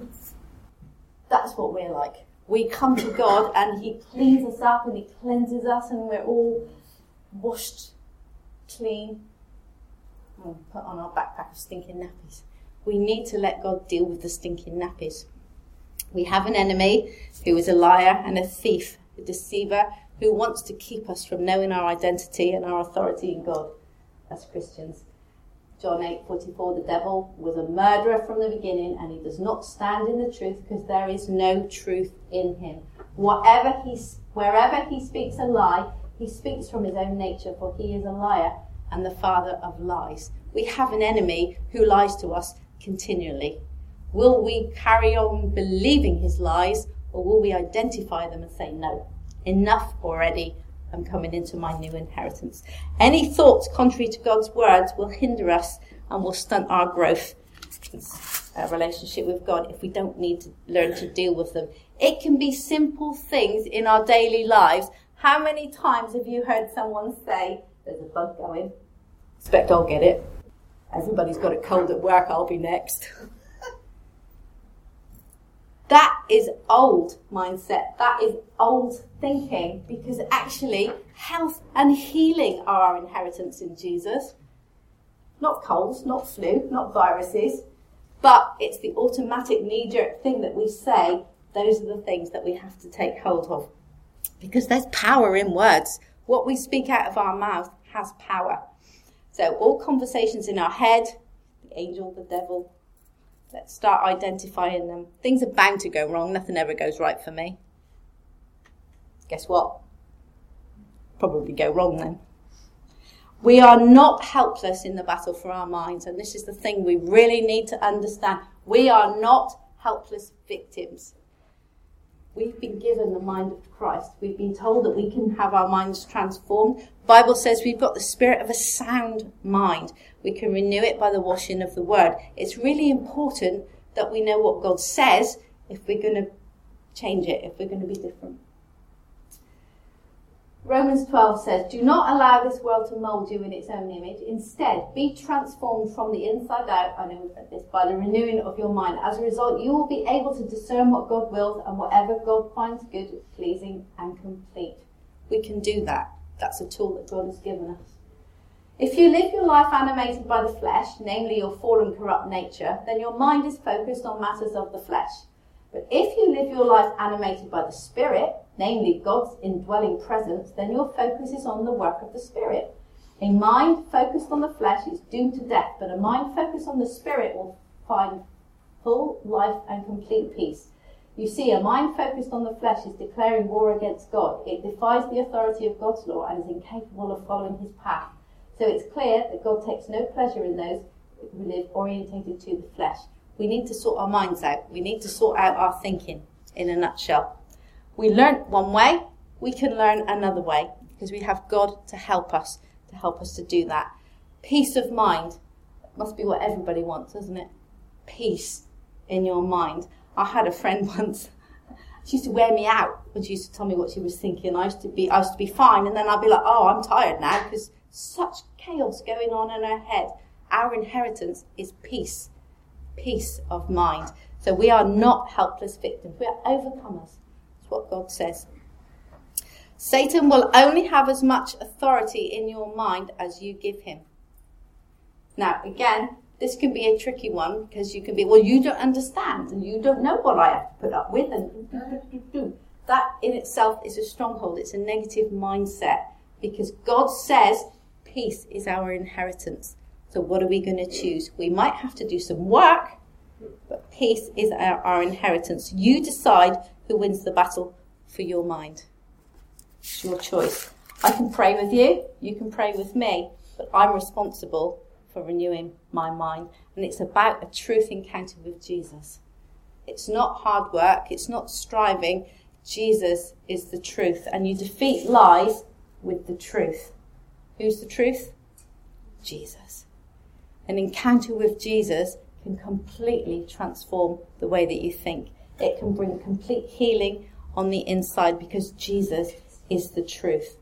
That's what we're like. We come to God and he cleans us up and he cleanses us and we're all washed clean. And put on our backpack of stinking nappies. We need to let God deal with the stinking nappies. We have an enemy who is a liar and a thief, a deceiver, who wants to keep us from knowing our identity and our authority in God as Christians. John 8:44, the devil was a murderer from the beginning, and he does not stand in the truth because there is no truth in him. Wherever he speaks a lie, he speaks from his own nature, for he is a liar and the father of lies. We have an enemy who lies to us continually. Will we carry on believing his lies, or will we identify them and say, no, enough already, I'm coming into my new inheritance? Any thoughts contrary to God's words will hinder us and will stunt our growth, our relationship with God, if we don't need to learn to deal with them. It can be simple things in our daily lives. How many times have you heard someone say, there's a bug going, expect I'll get it. Everybody's got a cold at work, I'll be next. That is old mindset. That is old thinking, because actually health and healing are our inheritance in Jesus. Not colds, not flu, not viruses, but it's the automatic knee-jerk thing that we say. Those are the things that we have to take hold of, because there's power in words. What we speak out of our mouth has power. So all conversations in our head, the angel, the devil, let's start identifying them. Things are bound to go wrong. Nothing ever goes right for me. Guess what? Probably go wrong then. We are not helpless in the battle for our minds. And this is the thing we really need to understand. We are not helpless victims. We've been given the mind of Christ. We've been told that we can have our minds transformed. The Bible says we've got the spirit of a sound mind. We can renew it by the washing of the word. It's really important that we know what God says if we're going to change it, if we're going to be different. Romans 12 says, do not allow this world to mould you in its own image. Instead, be transformed from the inside out, I know we've said this, by the renewing of your mind. As a result, you will be able to discern what God wills and whatever God finds good, pleasing and complete. We can do that. That's a tool that God has given us. If you live your life animated by the flesh, namely your fallen, corrupt nature, then your mind is focused on matters of the flesh. But if you live your life animated by the Spirit, namely God's indwelling presence, then your focus is on the work of the Spirit. A mind focused on the flesh is doomed to death, but a mind focused on the Spirit will find full life and complete peace. You see, a mind focused on the flesh is declaring war against God. It defies the authority of God's law and is incapable of following his path. So it's clear that God takes no pleasure in those who live orientated to the flesh. We need to sort our minds out. We need to sort out our thinking, in a nutshell. We learnt one way, we can learn another way, because we have God to help us to do that. Peace of mind must be what everybody wants, isn't it? Peace in your mind. I had a friend once, she used to wear me out when she used to tell me what she was thinking. I used to be fine, and then I'd be like, oh, I'm tired now, because such chaos going on in her head. Our inheritance is peace of mind. So we are not helpless victims, we are overcomers. That's what God says. Satan will only have as much authority in your mind as you give him. Now, again, this can be a tricky one, because you can be, well, you don't understand, and you don't know what I have to put up with, and that in itself is a stronghold. It's a negative mindset, because God says peace is our inheritance. So what are we going to choose? We might have to do some work, but peace is our inheritance. You decide who wins the battle for your mind. It's your choice. I can pray with you, you can pray with me, but I'm responsible for renewing my mind. And it's about a truth encounter with Jesus. It's not hard work, it's not striving. Jesus is the truth, and you defeat lies with the truth. Who's the truth? Jesus. An encounter with Jesus can completely transform the way that you think. It can bring complete healing on the inside, because Jesus is the truth.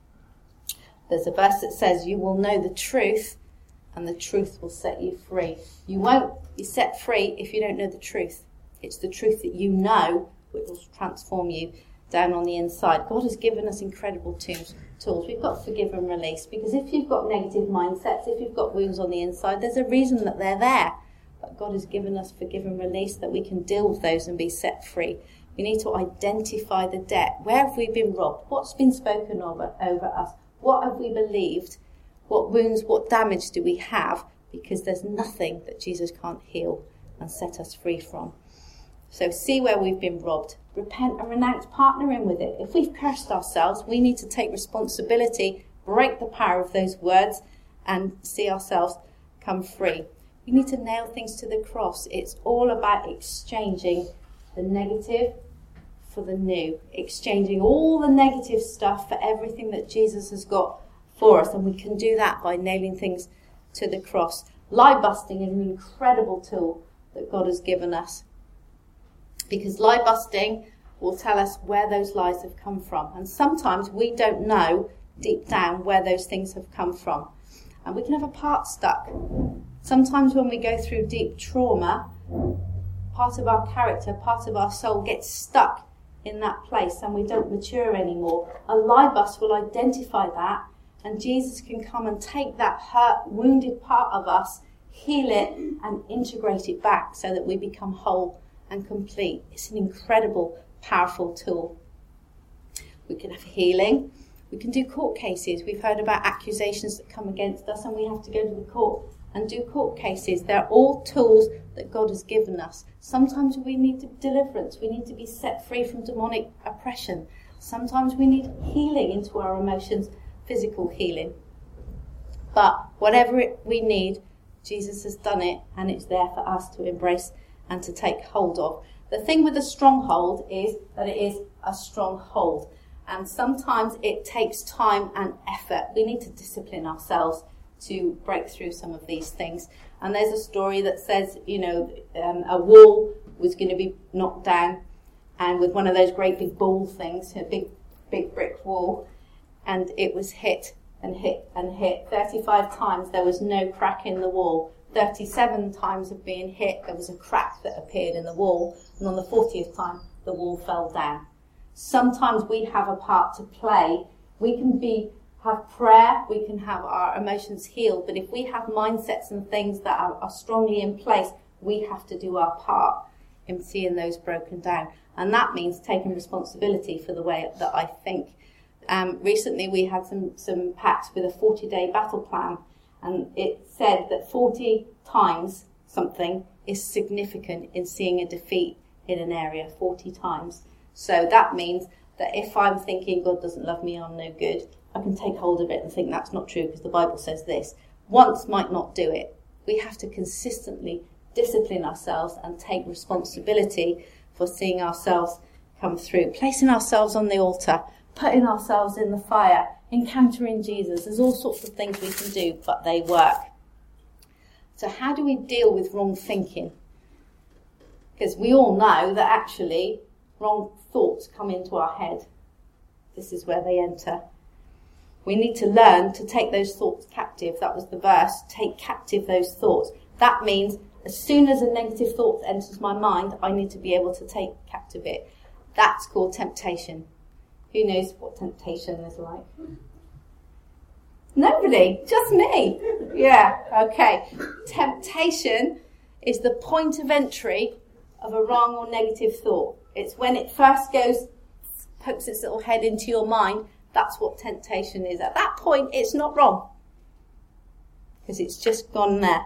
There's a verse that says, you will know the truth, and the truth will set you free. You won't be set free if you don't know the truth. It's the truth that you know which will transform you down on the inside. God has given us incredible tools. We've got forgive and release, because if you've got negative mindsets, if you've got wounds on the inside, there's a reason that they're there. But God has given us forgive and release that we can deal with those and be set free. We need to identify the debt. Where have we been robbed? What's been spoken over us? What have we believed? What wounds, what damage do we have? Because there's nothing that Jesus can't heal and set us free from. So see where we've been robbed. Repent and renounce, partner in with it. If we've cursed ourselves, we need to take responsibility, break the power of those words, and see ourselves come free. We need to nail things to the cross. It's all about exchanging the negative for the new. Exchanging all the negative stuff for everything that Jesus has got for us. And we can do that by nailing things to the cross. Lie busting is an incredible tool that God has given us, because lie busting will tell us where those lies have come from. And sometimes we don't know deep down where those things have come from. And we can have a part stuck. Sometimes when we go through deep trauma, part of our character, part of our soul gets stuck in that place, and we don't mature anymore. A lie bust will identify that, and Jesus can come and take that hurt, wounded part of us, heal it, and integrate it back so that we become whole and complete. It's an incredible, powerful tool. We can have healing. We can do court cases. We've heard about accusations that come against us, and we have to go to the court and do court cases. They're all tools that God has given us. Sometimes we need deliverance. We need to be set free from demonic oppression. Sometimes we need healing into our emotions, physical healing. But whatever we need, Jesus has done it, and it's there for us to embrace and to take hold of. The thing with a stronghold is that it is a stronghold. And sometimes it takes time and effort. We need to discipline ourselves to break through some of these things. And there's a story that says, a wall was going to be knocked down, and with one of those great big ball things, a big brick wall, and it was hit and hit and hit. 35 times there was no crack in the wall. 37 times of being hit, there was a crack that appeared in the wall, and on the 40th time, the wall fell down. Sometimes we have a part to play. We can have prayer, we can have our emotions healed, but if we have mindsets and things that are strongly in place, we have to do our part in seeing those broken down. And that means taking responsibility for the way that I think. Recently we had some packs with a 40-day battle plan, and it said that 40 times something is significant in seeing a defeat in an area, 40 times. So that means that if I'm thinking God doesn't love me, I'm no good, I can take hold of it and think that's not true because the Bible says this. Once might not do it. We have to consistently discipline ourselves and take responsibility for seeing ourselves come through, placing ourselves on the altar, putting ourselves in the fire, encountering Jesus. There's all sorts of things we can do, but they work. So how do we deal with wrong thinking? Because we all know that actually wrong thoughts come into our head. This is where they enter. We need to learn to take those thoughts captive. That was the verse. Take captive those thoughts. That means as soon as a negative thought enters my mind, I need to be able to take captive it. That's called temptation. Who knows what temptation is like? Nobody, just me. Yeah, okay. Temptation is the point of entry of a wrong or negative thought. It's when it first pokes its little head into your mind. That's what temptation is. At that point, it's not wrong, because it's just gone there.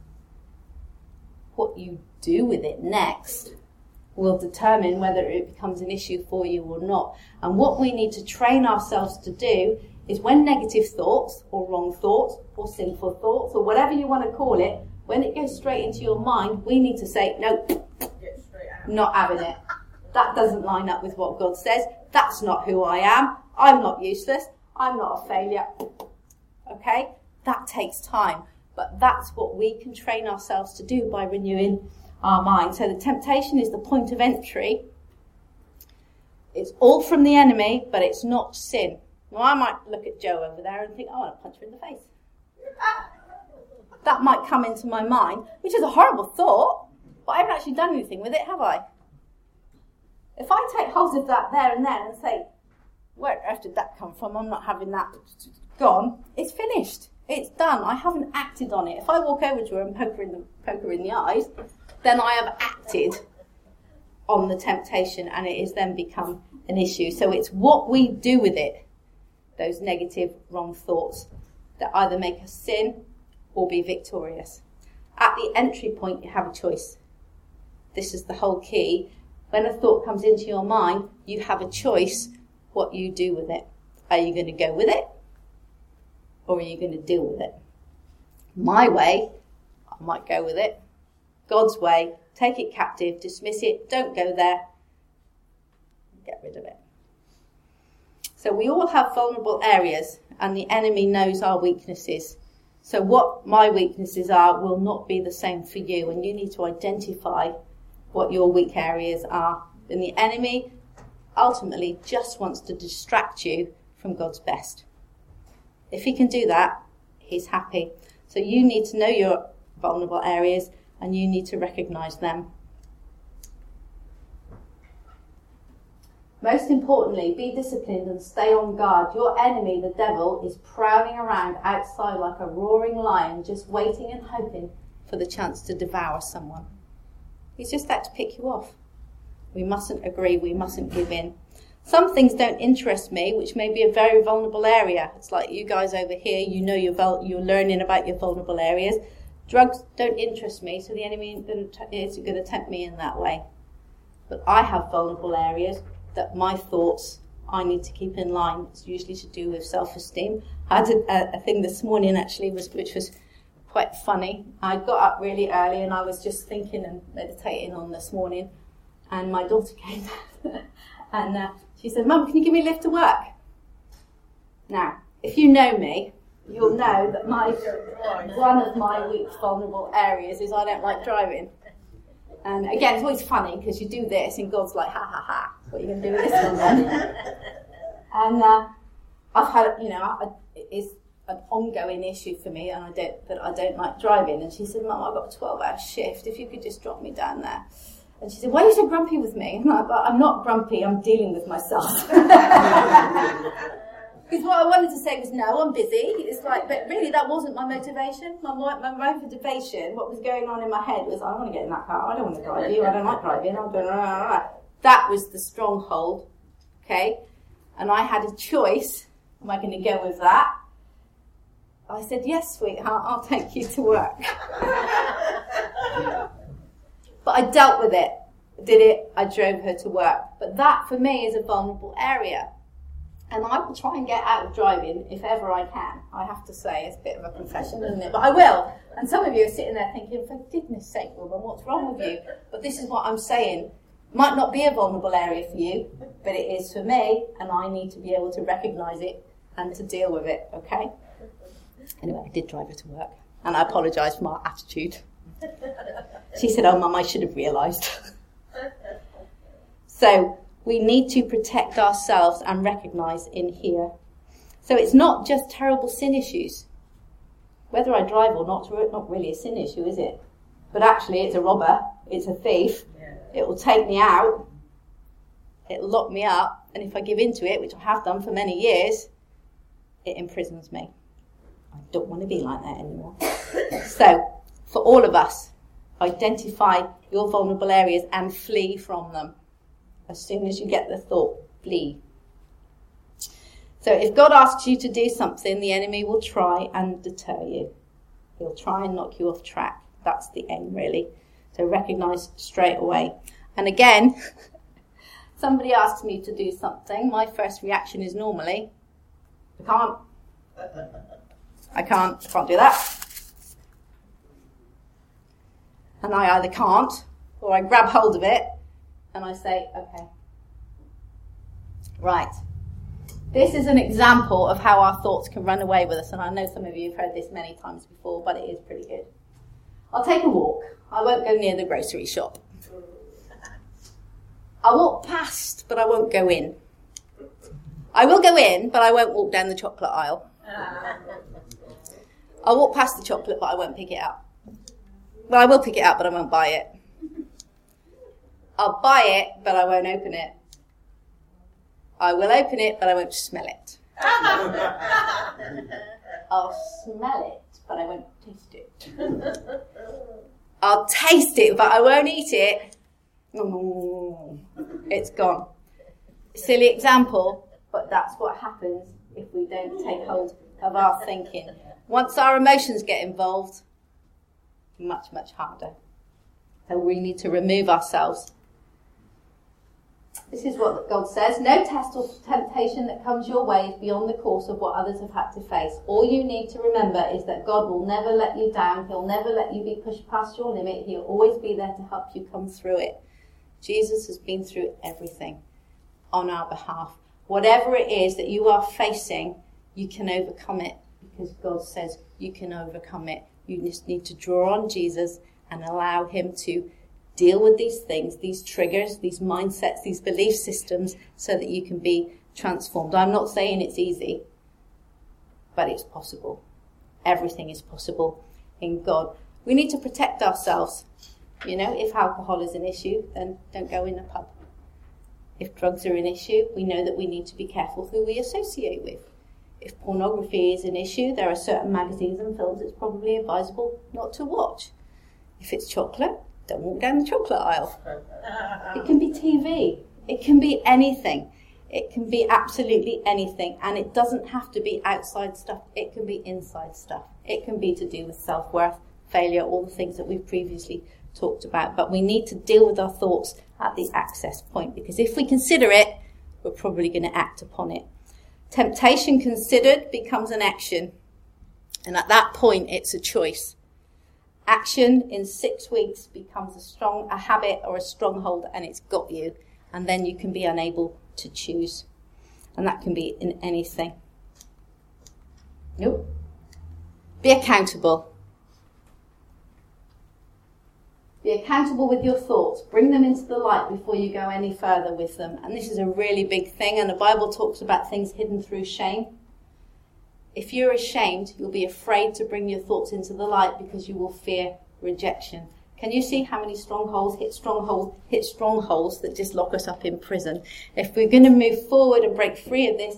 What you do with it next will determine whether it becomes an issue for you or not. And what we need to train ourselves to do is when negative thoughts or wrong thoughts or sinful thoughts or whatever you want to call it, when it goes straight into your mind, we need to say, no, not having it. That doesn't line up with what God says. That's not who I am. I'm not useless. I'm not a failure. Okay? That takes time. But that's what we can train ourselves to do by renewing our mind. So the temptation is the point of entry. It's all from the enemy, but it's not sin. Now, I might look at Joe over there and think, I want to punch her in the face. That might come into my mind, which is a horrible thought, but I haven't actually done anything with it, have I? If I take hold of that there and then and say, where did that come from? I'm not having that gone. It's finished. It's done. I haven't acted on it. If I walk over to her and poke her in the eyes, then I have acted on the temptation, and it has then become an issue. So it's what we do with it, those negative, wrong thoughts, that either make us sin or be victorious. At the entry point, you have a choice. This is the whole key. When a thought comes into your mind, you have a choice what you do with it. Are you going to go with it? Or are you going to deal with it? My way, I might go with it. God's way, take it captive, dismiss it, don't go there, get rid of it. So we all have vulnerable areas, and the enemy knows our weaknesses. So what my weaknesses are will not be the same for you, and you need to identify what your weak areas are. And the enemy ultimately just wants to distract you from God's best. If he can do that, he's happy. So you need to know your vulnerable areas, and you need to recognise them. Most importantly, be disciplined and stay on guard. Your enemy, the devil, is prowling around outside like a roaring lion, just waiting and hoping for the chance to devour someone. He's just out to pick you off. We mustn't agree, we mustn't give in. Some things don't interest me, which may be a very vulnerable area. It's like you guys over here, you know you're learning about your vulnerable areas. Drugs don't interest me, so the enemy isn't going to tempt me in that way. But I have vulnerable areas that my thoughts I need to keep in line. It's usually to do with self-esteem. I had a thing this morning actually, which was quite funny. I got up really early and I was just thinking and meditating on this morning, and my daughter came and she said, "Mum, can you give me a lift to work?" Now, if you know me, you'll know that one of my weak, vulnerable areas is I don't like driving. And again, it's always funny because you do this and God's like, ha ha ha, what are you going to do with this one then? And I've had, it's an ongoing issue for me, and I don't like driving. And she said, "Mum, I've got a 12-hour shift, if you could just drop me down there." And she said, "Why are you so grumpy with me?" I'm like, "I'm not grumpy, I'm dealing with myself." Because what I wanted to say was, no, I'm busy. It's like, but really that wasn't my motivation. My motivation, what was going on in my head was, I want to get in that car. I don't want to drive you. I don't like driving. I'm going, that was the stronghold. Okay? And I had a choice. Am I going to go with that? I said, yes, sweetheart, I'll take you to work. But I dealt with it. Did it. I drove her to work. But that, for me, is a vulnerable area. And I will try and get out of driving if ever I can. I have to say, it's a bit of a confession, isn't it? But I will. And some of you are sitting there thinking, for goodness sake, woman, what's wrong with you? But this is what I'm saying. Might not be a vulnerable area for you, but it is for me, and I need to be able to recognise it and to deal with it, okay? Anyway, I did drive her to work, and I apologise for my attitude. She said, oh, Mum, I should have realised. So we need to protect ourselves and recognise in here. So it's not just terrible sin issues. Whether I drive or not, it's not really a sin issue, is it? But actually, it's a robber, it's a thief. It will take me out. It'll lock me up. And if I give in to it, which I have done for many years, it imprisons me. I don't want to be like that anymore. So, for all of us, identify your vulnerable areas and flee from them. As soon as you get the thought, flee. So if God asks you to do something, the enemy will try and deter you. He'll try and knock you off track. That's the aim, really. So recognise straight away. And again, somebody asks me to do something, my first reaction is normally, I can't do that. And I either can't, or I grab hold of it, and I say, okay. Right. This is an example of how our thoughts can run away with us, and I know some of you have heard this many times before, but it is pretty good. I'll take a walk. I won't go near the grocery shop. I'll walk past, but I won't go in. I will go in, but I won't walk down the chocolate aisle. I'll walk past the chocolate, but I won't pick it up. Well, I will pick it up, but I won't buy it. I'll buy it, but I won't open it. I will open it, but I won't smell it. I'll smell it, but I won't taste it. I'll taste it, but I won't eat it. It's gone. Silly example, but that's what happens if we don't take hold of our thinking. Once our emotions get involved, much, much harder. So we need to remove ourselves. This is what God says. No test or temptation that comes your way is beyond the course of what others have had to face. All you need to remember is that God will never let you down. He'll never let you be pushed past your limit. He'll always be there to help you come through it. Jesus has been through everything on our behalf. Whatever it is that you are facing, you can overcome it because God says you can overcome it. You just need to draw on Jesus and allow him to deal with these things, these triggers, these mindsets, these belief systems, so that you can be transformed. I'm not saying it's easy, but it's possible. Everything is possible in God. We need to protect ourselves. You know, if alcohol is an issue, then don't go in a pub. If drugs are an issue, we know that we need to be careful who we associate with. If pornography is an issue, there are certain magazines and films it's probably advisable not to watch. If it's chocolate, don't walk down the chocolate aisle. It can be TV. It can be anything. It can be absolutely anything. And it doesn't have to be outside stuff. It can be inside stuff. It can be to do with self-worth, failure, all the things that we've previously talked about. But we need to deal with our thoughts at the access point, because if we consider it, we're probably going to act upon it. Temptation considered becomes an action. And at that point, it's a choice. Action in 6 weeks becomes a habit or a stronghold, and it's got you. And then you can be unable to choose. And that can be in anything. Nope. Be accountable. Be accountable with your thoughts. Bring them into the light before you go any further with them. And this is a really big thing. And the Bible talks about things hidden through shame. If you're ashamed, you'll be afraid to bring your thoughts into the light because you will fear rejection. Can you see how many strongholds hit strongholds that just lock us up in prison? If we're going to move forward and break free of this,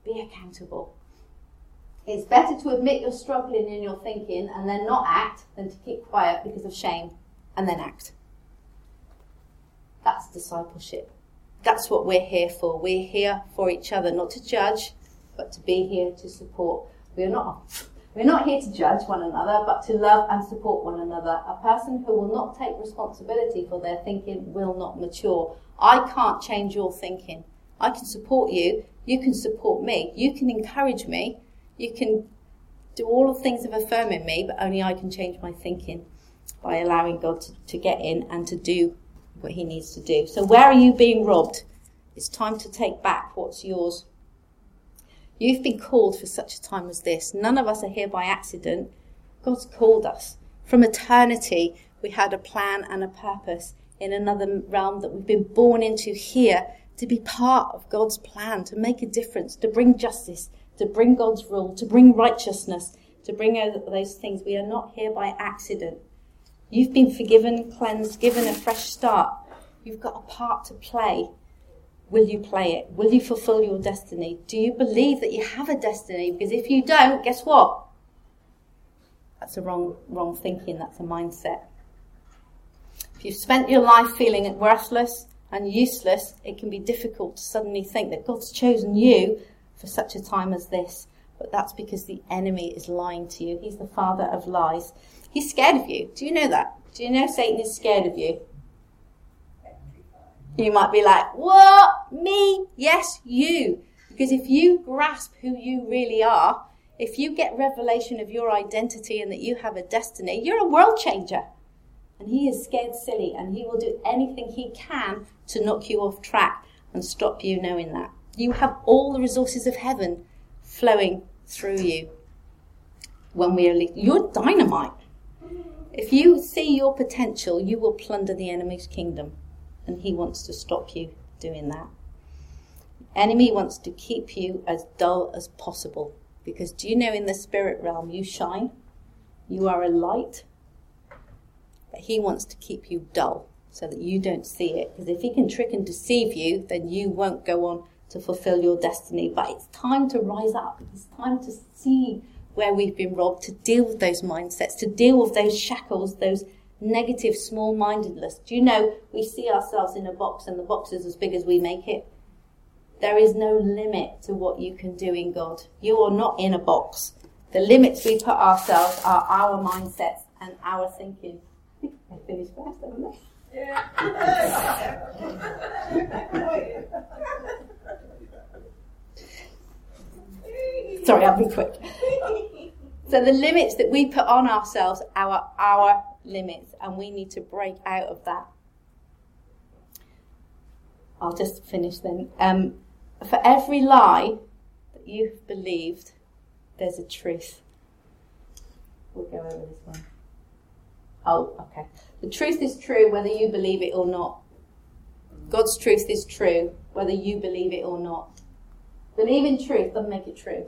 Be accountable. It's better to admit you're struggling in your thinking and then not act than to keep quiet because of shame and then act. That's discipleship. That's what we're here for. We're here for each other, not to judge, but to be here to support. We're not here to judge one another, but to love and support one another. A person who will not take responsibility for their thinking will not mature. I can't change your thinking. I can support you. You can support me. You can encourage me. You can do all the things of affirming me, but only I can change my thinking by allowing God to get in and to do what he needs to do. So where are you being robbed? It's time to take back what's yours. You've been called for such a time as this. None of us are here by accident. God's called us. From eternity, we had a plan and a purpose in another realm that we've been born into here to be part of God's plan, to make a difference, to bring justice, to bring God's rule, to bring righteousness, to bring those things. We are not here by accident. You've been forgiven, cleansed, given a fresh start. You've got a part to play. Will you play it? Will you fulfill your destiny? Do you believe that you have a destiny? Because if you don't, guess what? That's a wrong thinking. That's a mindset. If you've spent your life feeling worthless and useless, it can be difficult to suddenly think that God's chosen you for such a time as this. But that's because the enemy is lying to you. He's the father of lies. He's scared of you. Do you know that? Do you know Satan is scared of you? You might be like, what? Me? Yes, you. Because if you grasp who you really are, if you get revelation of your identity and that you have a destiny, you're a world changer. And he is scared silly, and he will do anything he can to knock you off track and stop you knowing that. You have all the resources of heaven flowing through you. You're dynamite. If you see your potential, you will plunder the enemy's kingdom. And he wants to stop you doing that. The enemy wants to keep you as dull as possible. Because do you know in the spirit realm you shine? You are a light. But he wants to keep you dull so that you don't see it. Because if he can trick and deceive you, then you won't go on to fulfill your destiny. But it's time to rise up. It's time to see where we've been robbed, to deal with those mindsets, to deal with those shackles, those negative small-mindedness. Do you know we see ourselves in a box and the box is as big as we make it? There is no limit to what you can do in God. You are not in a box. The limits we put ourselves are our mindsets and our thinking. I think I finished first, haven't I? Yeah. Sorry, I'll be quick. So the limits that we put on ourselves are our limits, and we need to break out of that. I'll just finish then. For every lie that you've believed, there's a truth. We'll go over this one. Oh, okay. The truth is true whether you believe it or not. God's truth is true whether you believe it or not. Believing truth doesn't make it true.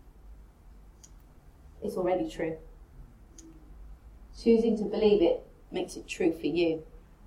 It's already true. Choosing to believe it makes it true for you.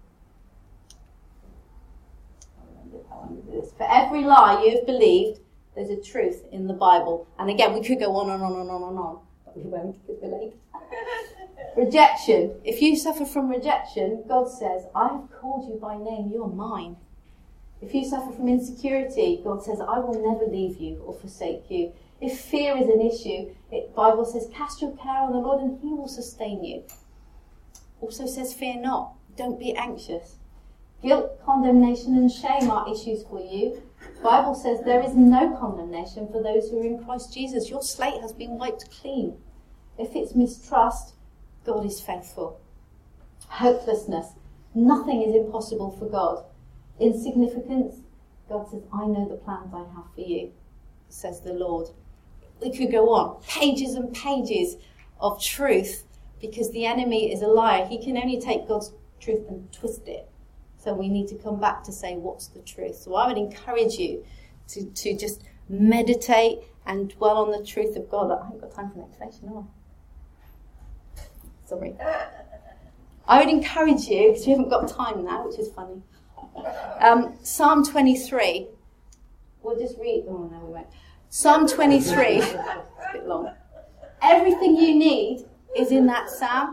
For every lie you've believed, there's a truth in the Bible. And again, we could go on and on and on and on, but we won't because we're late. Rejection. If you suffer from rejection, God says, I have called you by name, you are mine. If you suffer from insecurity, God says, I will never leave you or forsake you. If fear is an issue, the Bible says, cast your care on the Lord and he will sustain you. Also says, fear not. Don't be anxious. Guilt, condemnation and shame are issues for you. The Bible says there is no condemnation for those who are in Christ Jesus. Your slate has been wiped clean. If it's mistrust, God is faithful. Hopelessness. Nothing is impossible for God. Insignificance. God says, I know the plans I have for you, says the Lord. We could go on. Pages and pages of truth, because the enemy is a liar. He can only take God's truth and twist it. So we need to come back to say, what's the truth? So I would encourage you to just meditate and dwell on the truth of God. I haven't got time for an explanation, have I? Sorry. I would encourage you, because we haven't got time now, which is funny. Psalm 23. We'll just read. Oh, no, we won't. Psalm 23, it's a bit long. Everything you need is in that psalm.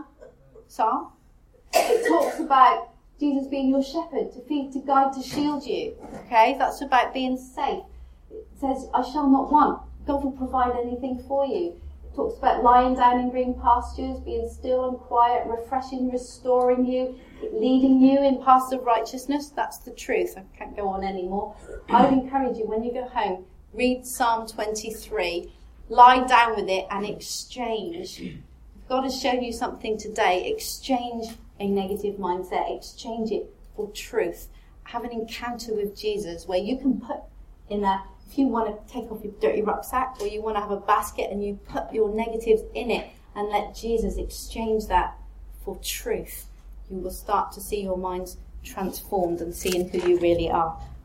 It talks about Jesus being your shepherd, to feed, to guide, to shield you. Okay, that's about being safe. It says, I shall not want. God will provide anything for you. It talks about lying down in green pastures, being still and quiet, refreshing, restoring you, leading you in paths of righteousness. That's the truth. I can't go on anymore. I would encourage you, when you go home, read Psalm 23, lie down with it and exchange. If God has shown you something today, exchange a negative mindset, exchange it for truth. Have an encounter with Jesus where you can put in a, if you want to take off your dirty rucksack, or you want to have a basket and you put your negatives in it and let Jesus exchange that for truth, you will start to see your minds transformed and seeing who you really are.